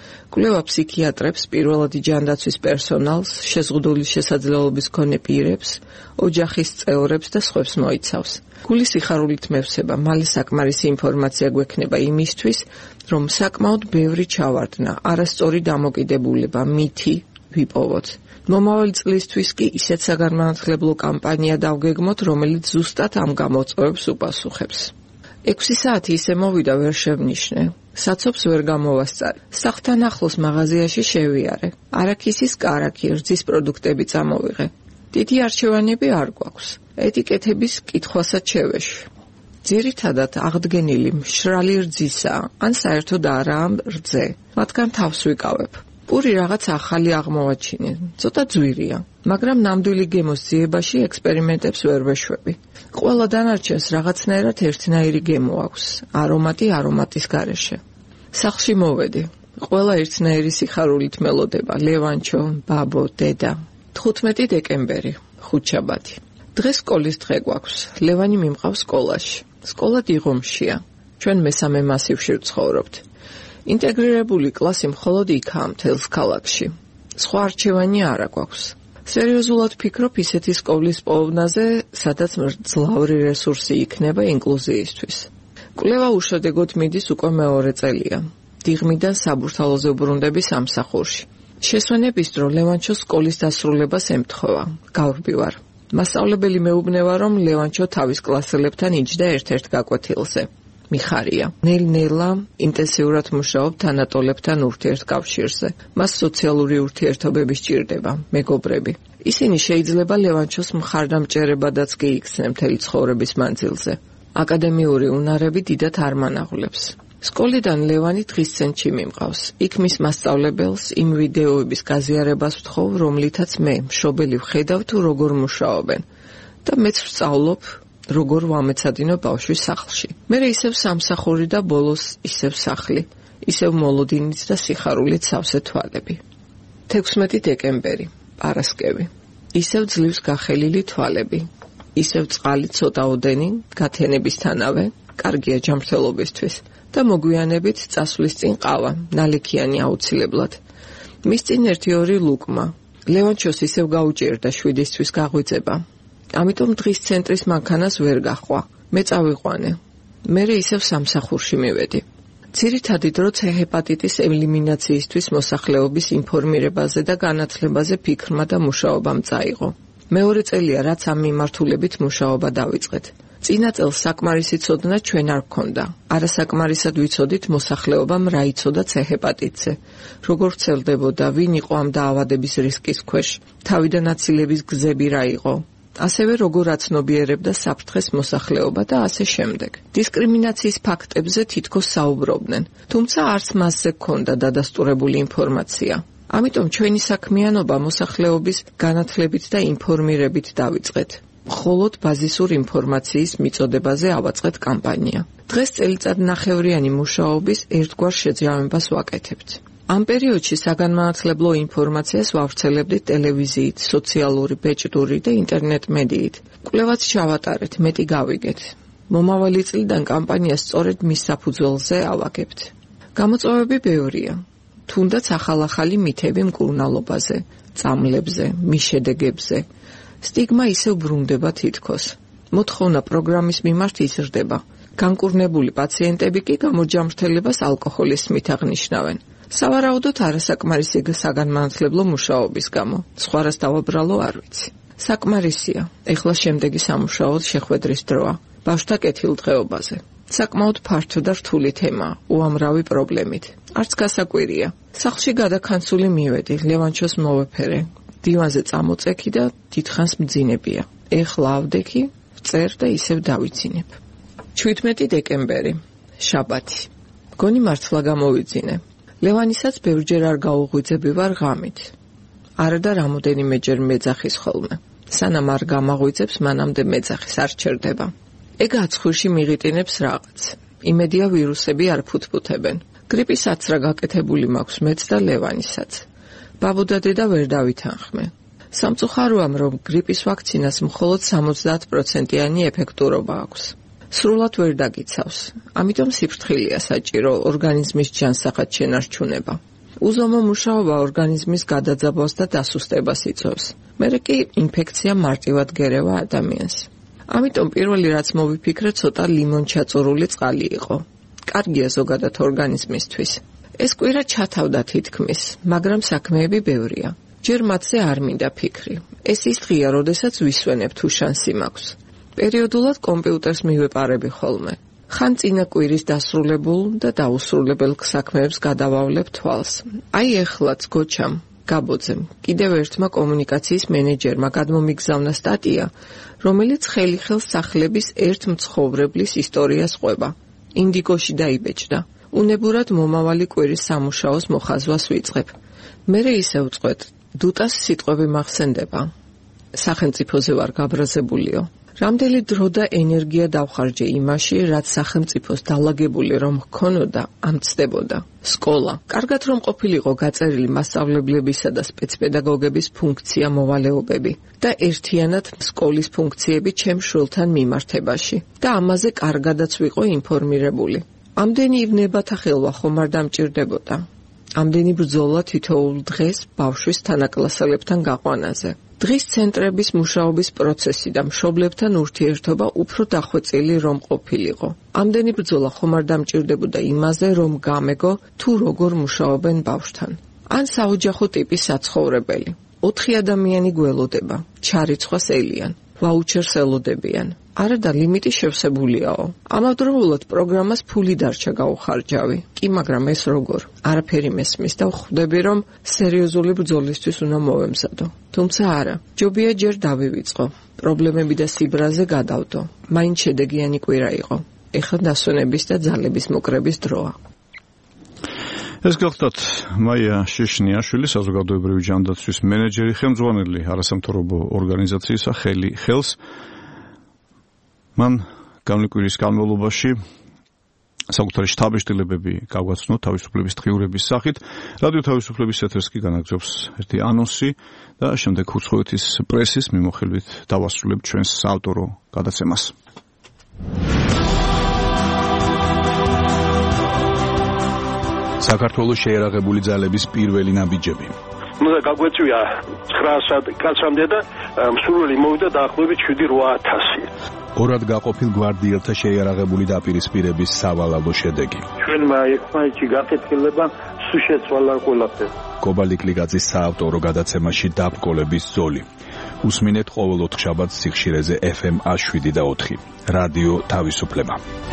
კვლევა ფსიქიატრებს, პირველადი ჯანდაცვის პერსონალს, შეზღუდული შესაძლებლობის მქონე პირებს, ოჯახის წევრებს და სხვებს მოიცავს. გულის სიხარულით მევსება, მალე საკმარისი ინფორმაცია გვექნება იმისთვის, რომ საკმაოდ ბევრი ჩავარდნა, არასწორი დამოკიდებულება, მითი ვიპოვოთ. მომავალი წლისთვის კი ისეთ საგანმანათლებლო კამპანია დავგეგმოთ, რომელიც ზუსტად ამ გამოწვევებს უპასუხებს. ექვსი საათი ისე მოვიდა, ვერ შევნიშნე. საცობს ვერ გამოვასწარე. სახლთან ახლოს მაღაზიაში შევიარე. არაქისის კარაქი, რძის პროდუქტები წამოვიღე. დიდი არჩევანები არ გვაქვს. ეტიკეტების კითხვასაც შევეშვი. ძირითადად აღდგენილი მშრალი რძისაა, ან საერთოდ არაა რძე. მათგან თავს ვიკავებ. პური რაღაც ახალი აღმოვაჩინე. ცოტა ძვირია, მაგრამ ნამდვილი გემოს ძიებაში ექსპერიმენტებს ვერ ვეშვები. ყველა დანარჩენს რაღაცნაირად ერთნაირი გემო აქვს, არომატი არომატის გარეშე. სახლში მოვედი. ყველა ერთნაირი სიხარულით მელოდება, ლევანჩო, ბაბო, დედა. თხუთმეტი დეკემბერი, ხუთშაბათი. დღეს სკოლის დღე გვაქვს. ლევანი მიმყავს სკოლაში. სკოლა დიღომშია. ჩვენ მესამე მასივში ვცხოვრობთ. ინტეგრირებული კლასი მხოლოდ იქაა მთელს ქალაქში. სხვა არჩევანი არ აქვს. სერიოზულად ფიქრობ ისეთი სკოლის პოვნაზე, სადაც მძლავრი რესურსი იქნება ინკლუზიისთვის. კვლევა უშედეგოდ მიდის უკვე მეორე წელია. დიღმიდან საბურთალოზე უბრუნდები სამსახურში. შესვენების დრო ლევანჩოს სკოლის დასრულებას ემთხოვა. გავრბივარ. მასწავლებელი მეუბნება, რომ ლევანჩო თავის კლასელებთან იჯდა ერთ-ერთ გაკვეთილზე. მიხარია. ნელ-ნელა ინტენსიურად მუშაობ თანატოლებთან ურთიერთკავშირზე. მას სოციალური ურთიერთობები სჭირდება, მეგობრები. ისინი შეიძლება ლევანჩოს მხარდამჭერებადაც კი იქცნენ მთელი ცხოვრების მანძილზე. აკადემიური უნარები დიდად არ მანაღვლებს. სკოლიდან ლევანი დღის ცენტრში მიმყავს. იქ მის მასწავლებელს იმ ვიდეოების გაზიარებას ვთხოვ, რომლითაც მე მშობელი ვხედავ თუ როგორ მუშაობენ და მეც ვსწავლობ, როგორ ვამეცადინო ბავშვის სახლში. მე ისევ სამსახური და ბოლოს ისევ სახლი, ისევ მოლოდინიც და სიხარულით სავსე თვალები. თექვსმეტი დეკემბერი, პარასკევი. ისევ ძლივს გახელილი თვალები. ისევ წყალი ცოტაოდენი, გათენებისთანავე, კარგია ჯანმრთელობისთვის და მოგვიანებით წასვლის წინ ყავა, ნალექიანი აუცილებლად. მის წინ ერთი ორი ლუკმა. ლევანჩოს ისევ გაუჭირდა შვიდისთვის გაღვიძება. ამიტომ დღის ცენტრის მანქანას ვერ გაჰყვა. მე წავიყვანე. მერე ისევ სამსახურში მივედი. ძირითადი დრო ცე ჰეპატიტის ელიმინაციისთვის მოსახლეობის ინფორმირებაზე და განათლებაზე ფიქრმა და მუშაობამ წაიღო. მეორე წელია, რაც ამ მიმართულებით მუშაობა დავიწყეთ. წინა წელს საკმარისი ცოდნა ჩვენ არ გქონდა. არასაკმარისად ვიცოდით მოსახლეობამ რა იცოდა ცე ჰეპატიტზე. როგორ ვრცელდებოდა, ვინ იყო ამ დაავადების რისკის ქვეშ, თავიდან აცილების გზები რა იყო. ასევე როგორ აცნობიერებდა საფრთხეს მოსახლეობა და ასე შემდეგ. დისკრიმინაციის ფაქტებზე თითქოს საუბრობდნენ, თუმცა არც მასზე გქონდა დადასტურებული ინფორმაცია. ამიტომ ჩვენი საქმიანობა მოსახლეობის განათლებით და ინფორმირებით დავიწყეთ. მხოლოდ ბაზისურ ინფორმაციის მიწოდებაზე ავაწყეთ კამპანია. დღეს წელიწადნახევრიანი მუშაობის ერთგვარ შეძრამებას ვაკეთებთ. ამ პერიოდში საგანმანათლებლო ინფორმაციას ვავრცელებდით ტელევიზიით, სოციალური, ბეჭდური და ინტერნეტ მედიით. კვლევაც ჩავატარეთ, მეტი გავიგეთ. მომავალი წლიდან კამპანიას სწორედ მის საფუძველზე ავაგებთ. გამოწვევები ბევრია. თუნდაც ახალ-ახალი მითები მკურნალობაზე, წამლებზე, მიშედეგებზე. სტიგმა ისევ ბრუნდება თითქოს. მოთხოვნა პროგრამის მიმართ იზრდება. განკურნებული პაციენტები კი გამოჯამრთელებას ალკოჰოლიზმით აღნიშნავენ. სავარაუდოდ არასაკმარისი საგანმანათლებლო მუშაობის გამო. სხვა რას დავაბრალო არ ვიცი. საკმარისია. ეხლა შემდეგი სამუშაოდ შეხვედრის დროა. ბავშვთა კეთილდღეობაზე. საკმაოდ ფართო და რთული თემაა, უამრავი პრობლემით. არც გასაკვირია. სახლში გადაქანცული მივედი, ლევანჩოს მოვეფერე. დივანზე წამოწექი და დიდხანს მძინებია. ეხლა ავდექი, ვწერ და ისევ დავიცინებ. ჩვიდმეტი დეკემბერი, შაბათი. მგონი მართლა გამოვიძინე. ლევანისაც ბევრჯერ არ გაუღვიძები ვარ ღამით. არა და რამოდენიმეჯერ მეძახის ხოლმე. სანამ არ გამაღვიძებს, მანამდე მეძახის არ ჩერდება. ეგ აცხვირში მიღიტინებს რაღაც. იმედია ვირუსები არ ფუთფუთებენ. გრიპისაც რა გაკეთებული მაქვს მეც და ლევანისაც. ბაბუ და დედა ვერ დავითანხმე. სამწუხაროა, რომ გრიპის ვაქცინას მხოლოდ სამოცდაათ პროცენტიანი ეფექტურობა აქვს. სრულად ვერ დაგიცავს. ამიტომ სიფრთხილეა საჭირო ორგანიზმის ჯანსაღად შენარჩუნება. უზომო მუშაობა ორგანიზმის გადაძაბვას და დასუსტებას იწვევს. მერე კი ინფექცია მარტივად გერევა ადამიანს. ამიტომ პირველი რაც მოვიფიქრე ცოტა ლიმონჩაწურული წყალი იყო. კარგია ზოგადად ორგანიზმისთვის. ეს კვირა ჩათავდა თითქმის, მაგრამ საქმეები ბევრია. ჯერ მათზე არ მინდა ფიქრი. ეს ის დღეა, როდესაც ვისვენებ თუ შანსი მაქვს. პერიოდულად კომპიუტერს მივეპარები ხოლმე. ხან წინა კვირის დასრულებულ და დაუსრულებელ საქმეებს გადავავლებ თვალს. აი ეხლაც გოჩამ, გაბოძემ, კიდევ ერთმა კომუნიკაციის მენეჯერმა გადმომიგზავნა სტატია, რომელიც ხელი-ხელს სახლების ერთ მცხოვრებლის ისტორიას ყვება. ინდიგოში დაიბეჭდა. უნებურად მომავალი კვირის სამუშაოს მოხაზვას ვიწყებ. მერე ისევ წყვეთ, დუტას სიტყვები მახსენდება. სახელმწიფოზე ვარ გაბრაზებულიო. რამდენი დრო და ენერგია დავხარჯე იმაში, რაც სახელმწიფოს დალაგებული რომ ჰქონოდა, ამცდებოდა. სკოლა. კარგად რომ ყოფილიყო გაწერილი მასწავლებლებისა და სპეცპედაგოგების ფუნქცია მოვალეობები და ერთიანად სკოლის ფუნქციები ჩემ შვილთან მიმართებაში და ამაზე კარგადაც ვიყო ინფორმირებული. ამდენი იბნებათა ხელვა ხომ არ დამჭირდებოდა. ამდენი ბრძოლა თითოეულ დღეს ბავშვის თანაკლასელებთან გაყვანაზე. დღის ცენტრების მუშაობის პროცესი და მშობლებთან ურთიერთობა უფრო დახვეწილი რომ ყოფილიყო. ამდენი ბრძოლა ხომ არ დამჭირდებოდა იმაზე, რომ გამეგო თუ როგორ მუშაობენ ბავშვთან. ან საოჯახო ტიპის საცხოვრებელი. ოთხი ადამიანი გველოდება, ჩარიცხვას ელიან, ვაუჩერს ელოდებიან. არა და ლიმიტი შევსებულიაო. ამავდროულად პროგრამას ფული დარჩა გაუხარჯავი. კი, მაგრამ ეს როგორ? არაფერი მესმის და ვხვდები, რომ სერიოზული ბრძოლისთვის უნდა მოვემზადო. თუმცა არა, ჯობია ჯერ დავივიწყო. პრობლემები და სიბრაზე გადავდო. მაინც შედეგიანი კვირა იყო. ეხლა დასვენების და ძალების მოკრების დროა. ეს გახლდათ მაია შეშნიაშვილი, საზოგადოებრივი ჯანდაცვის მენეჯერი, ხელმძღვანელი არასამთავრობო ორგანიზაციისა ხელი ხელს. მან გამლიკვირის განმავლობაში საკუთარი შთაბეჭდილებები გაგვაცნო თავისუფლების დღიურების სახით. რადიო თავისუფლების ეთერს კი განაგზობს ერთი ანონსი და შემდეგ უცხოეთის პრესის მიმოხილვით დავასრულებ ჩვენს საავტორო გადაცემას. საქართველოს შეერაღებული ძალების პირველი ნაბიჯები. უნდა გაგვეწვია ცხრა კაცამდე და მსურველი მოვიდა დაახლოებით შვიდი რვა ათასი. ორად გაყოფილ გვარდიელთა შეიარაღებული დაპირისპირების სავალალო შედეგი. ჩვენმა ერთმანეთში გაკეთილება სულ შეცვალა ყველაფერი. კობალიკლიძის საავტორო გადაცემაში დაბრკოლების ზოლი. უსმინეთ ყოველ ოთხშაბათს სიხშირეზე ეფ ემ შვიდ და ოთხი. რადიო თავისუფლება.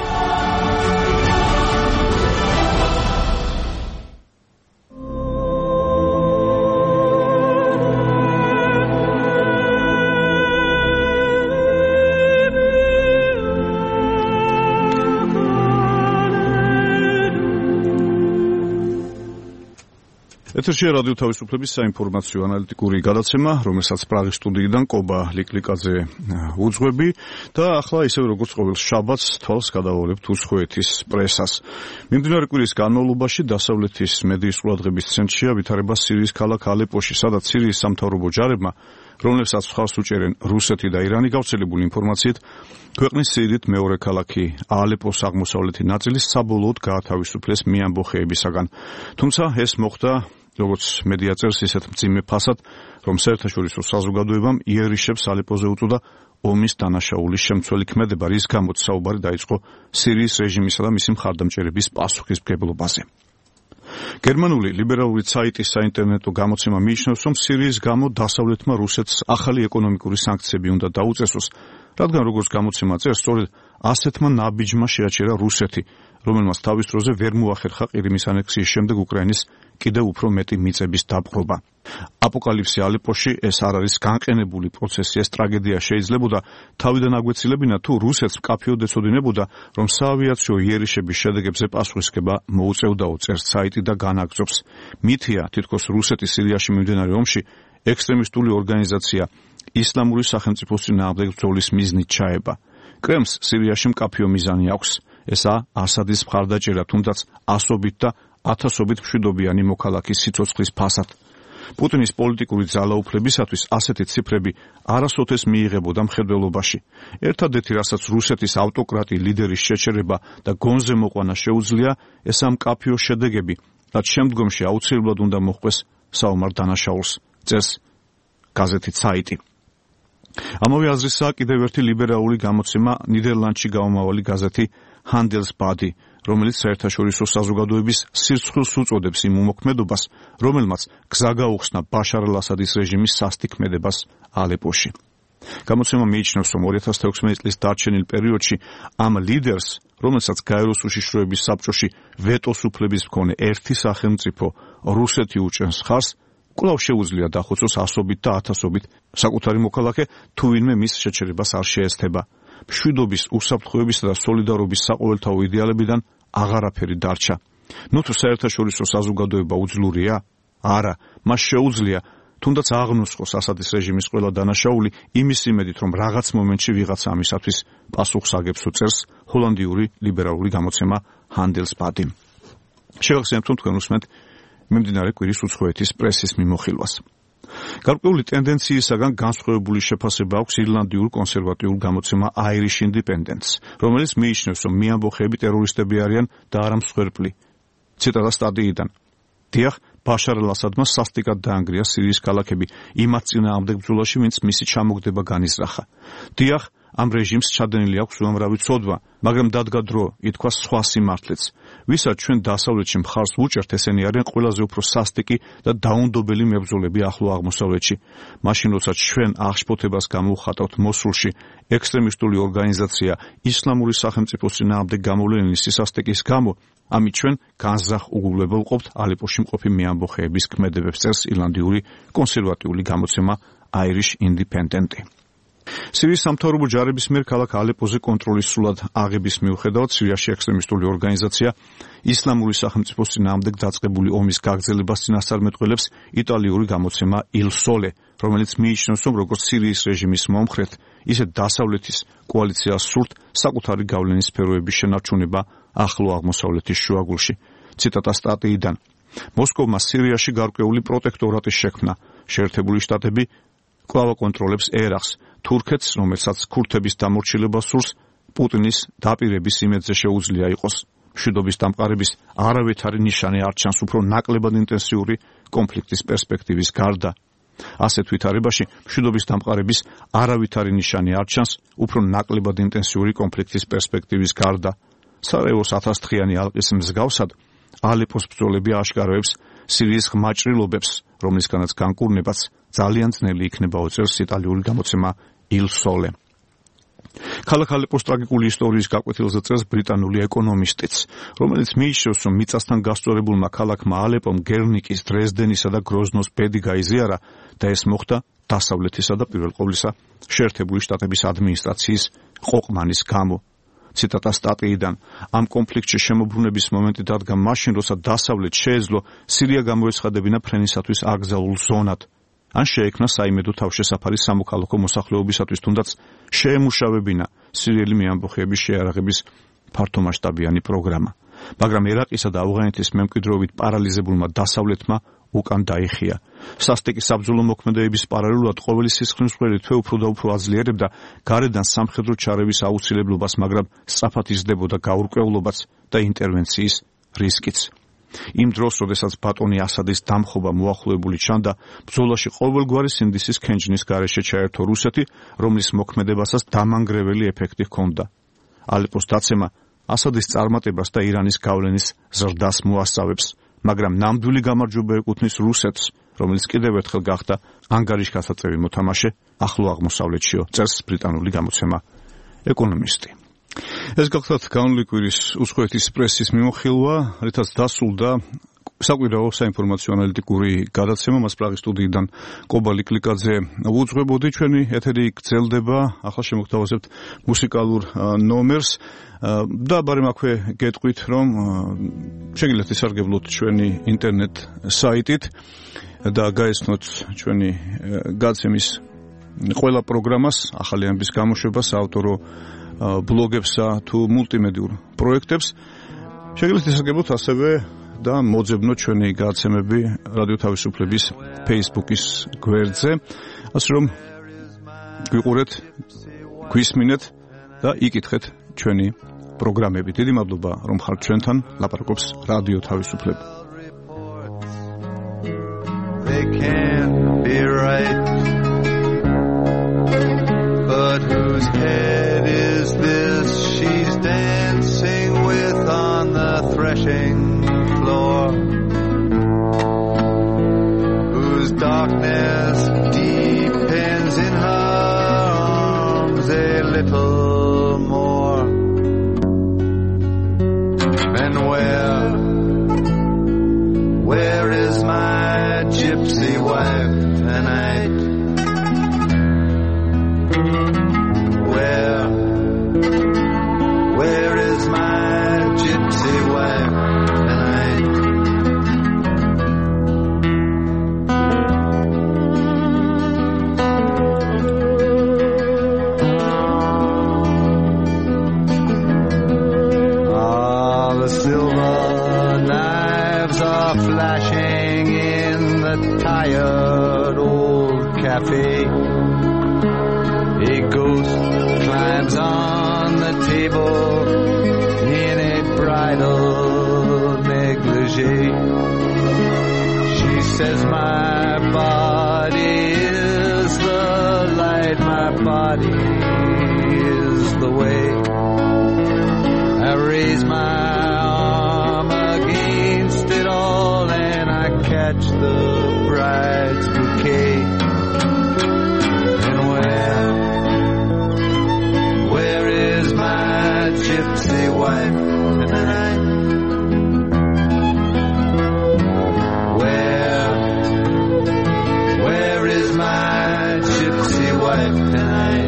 ეთერშია რადიო თავისუფლების საინფორმაციო ანალიტიკური გადაცემა, რომელსაც პრაღის სტუდიიდან კობა ლიკლიკაძე უძღვები და ახლა ისევე როგორც ყოველ შაბათს თვალს გადავავლებთ უცხოეთის პრესას. მიმდინარე კვირის განმავლობაში დასავლეთის მედიის ყურადღების ცენტრშია ვითარება სირიის ქალაქ ალეპოში, სადაც სირიის სამთავრობო ჯარებმა, რომლებსაც მხარს უჭერენ რუსეთი და ირანი, გავრცელებული ინფორმაციით ქვეყნის სიდიდით მეორე ქალაქი ალეპოს აღმოსავლეთი ნაწილი საბოლოოდ გაათავისუფლეს მეამბოხეებისაგან. თუმცა ეს მოხდა როგორც მედია წერს ისეთ მძიმე ფასად, რომ საერთაშორისო საზოგადოებამ იერიშებს ალეპოზე უწოდა ომის დანაშაულის შემცველი ქმედება, რის გამოც საუბარი დაიწყო სირიის რეჟიმისა და მისი მხარდამჭერების პასუხისმგებლობაზე. გერმანული ლიბერალური საიტის საინტერნეტო გამოცემა მიიჩნევს, რომ სირიის გამო დასავლეთმა რუსეთს ახალი ეკონომიკური სანქციები უნდა დაუწესოს, რადგან როგორც გამოცემა წერს, სწორედ ასეთმა ნაბიჯმა შეაჩერა რუსეთი, რომელმაც თავის დროზე ვერ მოახერხა ყირიმის ანექსიის შემდეგ უკრაინის კიდევ უფრო მეტი მიწების დაპყრობა. აპოკალიფსი ალეპოში ეს არ არის განყენებული პროცესი, ეს ტრაგედია შეიძლებოდა თავიდან აგვეცილებინა თუ რუსეთს მკაფიოდ ეცოდინებოდა, რომ საავიაციო იერიშების შედეგებზე პასუხისგება მოუწევდაო, წერს საიტი და განაგრძობს. მითია, თითქოს რუსეთის სირიაში მიმდინარე ომში ექსტრემისტული ორგანიზაცია ისლამური სახელმწიფოს წინააღმდეგ ბრძოლის მიზნით ჩაება. კრემლს სირიაში მკაფიო მიზანი აქვს. ესაა ასადის მხარდაჭერა, თუნდაც ასობით და ათასობით მშვიდობიანი მოქალაქის სიცოცხლის ფასად. პუტინის პოლიტიკური ძალაუფლებისათვის ასეთი ციფრები არასოდეს მიიღებოდა მხედველობაში. ერთადერთი, რასაც რუსეთის ავტოკრატი ლიდერის შეჩერება და გონზე მოყვანა შეუძლია, ესაა მკაფიო შედეგები, რაც შემდგომში აუცილებლად უნდა მოჰყვეს საომარ დანაშაულს, წერს გაზეთი Zeit. ამავე აზრისაა კიდევ ერთი ლიბერალური გამოცემა ნიდერლანდში გამომავალი გაზეთი Handelsblatt, რომელიც საერთაშორისო საზოგადოების სირცხვილს უწოდებს იმ უმოქმედობას, რომელმაც გზა გაუხსნა ბაშარ ალ-ასადის რეჟიმის სასტიკმედებას ალეპოში. გამოცემა მიიჩნევს, რომ ორი ათას თექვსმეტი წლის დარჩენილ პერიოდში ამ ლიდერს, რომელსაც გაეროს უშიშროების საბჭოში ვეტოს უფლების მქონე ერთი სახელმწიფო რუსეთი უჭერს ხარს, კვლავ შეუძლია დახოცოს ასობით და ათასობით საკუთარი მოქალაქე, თუ ვინმე მის შეჩერებას არ შეეცდება. მშვიდობის, უსაფრთხოებისა და სოლიდარობის საყოველთაო იდეალებიდან აღარაფერი დარჩა. ნუ თუ საერთაშორისო საზოგადოება უძლურია? არა, მას შეუძლია თუნდაც აღნუსხოს ასადის რეჟიმის ყველა დანაშაული იმის იმედით, რომ რაღაც მომენტში ვიღაცა ამისათვის პასუხს აგებს, წერს ჰოლანდიური ლიბერალური გამოცემა Handelsblatt. შევახსენებთ, რომ თქვენ უსმენთ მიმდინარე კვირის უცხოეთის პრესის მიმოხილვას. გარკვეული ტენდენციისაგან განსხვავებული შეფასება აქვს ირლანდიურ კონსერვატიულ გამოცემა Irish Independence, რომელიც მიიჩნევს, რომ მეამბოხეები ტერორისტები არიან და არა მსხვერპლი. ციტატა სტატიიდან. დიახ, ბაშარ ალ-ასადმა სასტიკად დაანგრია სირიის ქალაქები იმათ წინააღმდეგ ბრძოლაში, ვინც მისი ჩამოგდება განიზრახა. დიახ, ამ რეჟიმს ჩადენილი აქვს უამრავი ცოდვა, მაგრამ დადგა დრო, ითქვა სხვა სიმართლეც. ვისაც ჩვენ დასავლეთში მხარს ვუჭერთ, ესენი არიან ყველაზე უფრო სასტიკი და დაუნდობელი მებრძოლები ახლო აღმოსავლეთში. მაშინ, როცა ჩვენ აღშფოთებას გამოვხატავთ მოსულში, ექსტრემისტული ორგანიზაცია ისლამური სახელმწიფოს წინააღმდეგ გამოვლენილი სისასტიკის გამო, ამით ჩვენ განზრახ უგულებელ ყოფთ ალეპოში მყოფი მეამბოხეების ქმედებებს, წერს ირლანდიური კონსერვატიული გამოცემა Irish Independent. სირიის სამთავრობო ჯარების მიერ ქალაქ ალეპოზე კონტროლის სრულად აღების მიუხედავად, სირიაში ექსტრემისტული ორგანიზაცია ისლამური სახელმწიფოს წინააღმდეგ დაწყებული ომის გაგრძელებას წინასწარმეტყველებს იტალიური გამოცემა Il Sole, რომელიც მიიჩნევს, რომ როგორც სირიის რეჟიმის მომხრედ, ისე დასავლეთის კოალიციას სურთ საკუთარი გავლენის სფეროების შენარჩუნება ახლო აღმოსავლეთის შუაგულში. ციტატა სტატიიდან. მოსკოვმა სირიაში გარკვეული პროტექტორატის შექმნა. შეერთებული შტატები კვლავ აკონტროლებს ერაყს, თურქეთს, რომელსაც ქურთების დამორჩილება სურს, პუტინის დაპირების იმედზე შეუძლია იყოს. მშვიდობის დამყარების არავითარი ნიშანი არ ჩანს უფრო ნაკლებად ინტენსიური კონფლიქტის პერსპექტივის გარდა. ასეთ ვითარებაში მშვიდობის დამყარების არავითარი ნიშანი არ ჩანს უფრო ნაკლებად ინტენსიური კონფლიქტის პერსპექტივის გარდა. სარაევოს ათასდღიანი ალყის მსგავსად, ალეპოს ბრძოლები აშკაროებს სირიის ღმაჭრილობებს, რომლისგანაც განკურნებაც ძალიან ძნელი იქნება, წერს იტალიური გამოცემა Il Sole. ქალაქ ალეპოს ტრაგიკული ისტორიის გაკვეთილზე წერს ბრიტანული ეკონომისტიც, რომელიც მიიჩნევს, რომ მიწასთან გასწორებულმა ქალაქმა ალეპომ გერნიკის, დრეზდენისა და გროზნოს ბედი გაიზიარა და ეს მოხდა დასავლეთისა და პირველ ყოვლისა შეერთებული შტატების ადმინისტრაციის ყოყმანის გამო. ციტატა სტატიიდან. ამ კონფლიქტში შემოbrunების მომენტი დადგა მაშინ, როცა დასავლეთ შეეძლო სირია გამოეცხადებინა ფრენისათვის აკრძალულ ზონად. ან შეექმნა საიმედო თავშესაფარი სამოქალაქო მოსახლეობისათვის, თუნდაც შეემუშავებინა სირიელი მეამბოხეების შეარაღების ფართომასშტაბიანი პროგრამა. მაგრამ ერაყისა და ავღანეთის მემკვიდრეობით პარალიზებულმა დასავლეთმა უკან დაიხია. სასტიკი საბრძოლო მოქმედებების პარალელურად ყოველი სისხლისმღერი თვე უფრო და უფრო აძლიერებდა გარედან სამხედრო ჩარევის აუცილებლობას, მაგრამ სწრაფად იზრდებოდა გაურკვევლობაც და ინტერვენციის რისკიც. იმ დროს, როდესაც ბატონი ასადის დამხობა მოახლოებული ჩანდა, ბრძოლაში ყოველგვარი სინდისის ქენჯნის გარეშე ჩაერთო რუსეთი, რომლის მოქმედებასაც დამანგრეველი ეფექტი ჰქონდა. ალეპოს დაცემა ასადის წარმატებას და ირანის გავლენის ზრდას მოასწავებს, მაგრამ ნამდვილი გამარჯვება ეკუთვნის რუსეთს, რომელიც კიდევ ერთხელ გახდა ანგარიშგასაწევი მოთამაშე ახლო აღმოსავლეთშიო, წერს ბრიტანული გამოცემა ეკონომისტი. ეს გახლავთ განვლილი კვირის უცხოეთის პრესის მიმოხილვა, რითაც დასრულდა საკვირაო საინფორმაციო ანალიტიკური გადაცემა. მას პრაღის სტუდიიდან კობალი კლიკაძე უძღვებოდი. ჩვენი ეთერი გრძელდება. ახლა შემოგთავაზებთ მუსიკალურ ნომერს და ბარემ აქვე გეტყვით, რომ შეგიძლიათ ისარგებლოთ ჩვენი ინტერნეტ საიტით და გაეცნოთ ჩვენი გადაცემის ყველა პროგრამას, ახალი ამბის გამოშვებას, საავტორო ბლოგებსა თუ მულტიმედიურ პროექტებს. შეგიძლიათ ისარგებლოთ ასევე და მოძებნოთ ჩვენი გადაცემები რადიო თავისუფლების Facebook-ის გვერდზე, ასე რომ გვიყურეთ, გვისმინეთ და იკითხეთ ჩვენი პროგრამები. დიდი მადლობა, რომ ხართ ჩვენთან. ლაპარაკობს რადიო თავისუფლება. can't be right. But whose head is this she's dancing with on the threshing floor? Whose darkness deepens in her arms a little more? And where, where is my gypsy wife tonight? Where, where is my gypsy wife tonight? Ah, the silver knives are flashing in the tired old cafe. A ghost climbs on the table in a bridal negligee. She says my body is the light, my body is the way. I raise my arm against it all and I catch the bride's bouquet. And where, where is my gypsy wife tonight? Where, where is my gypsy wife tonight?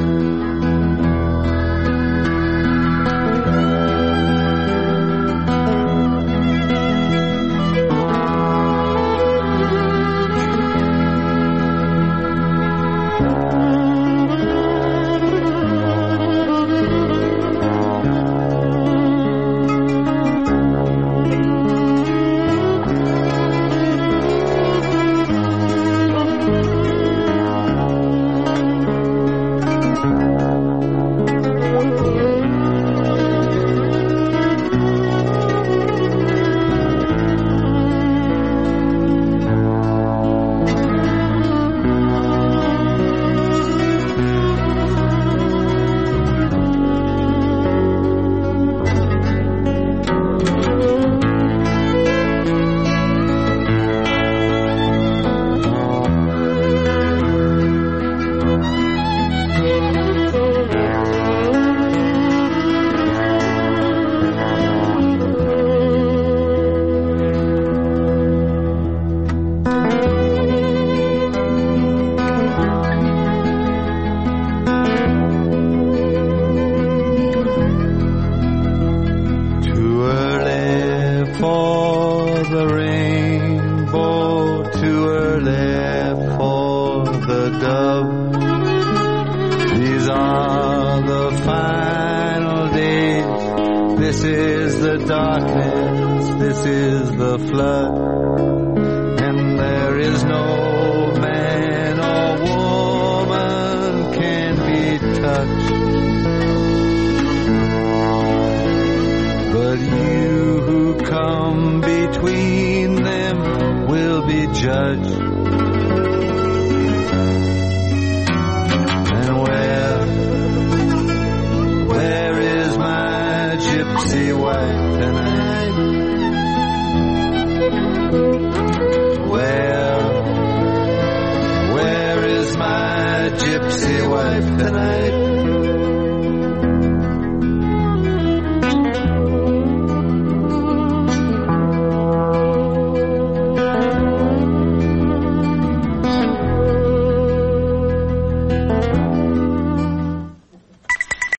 This is the darkness, this is the flood, and there is no man or woman can be touched. But you who come between them will be judged.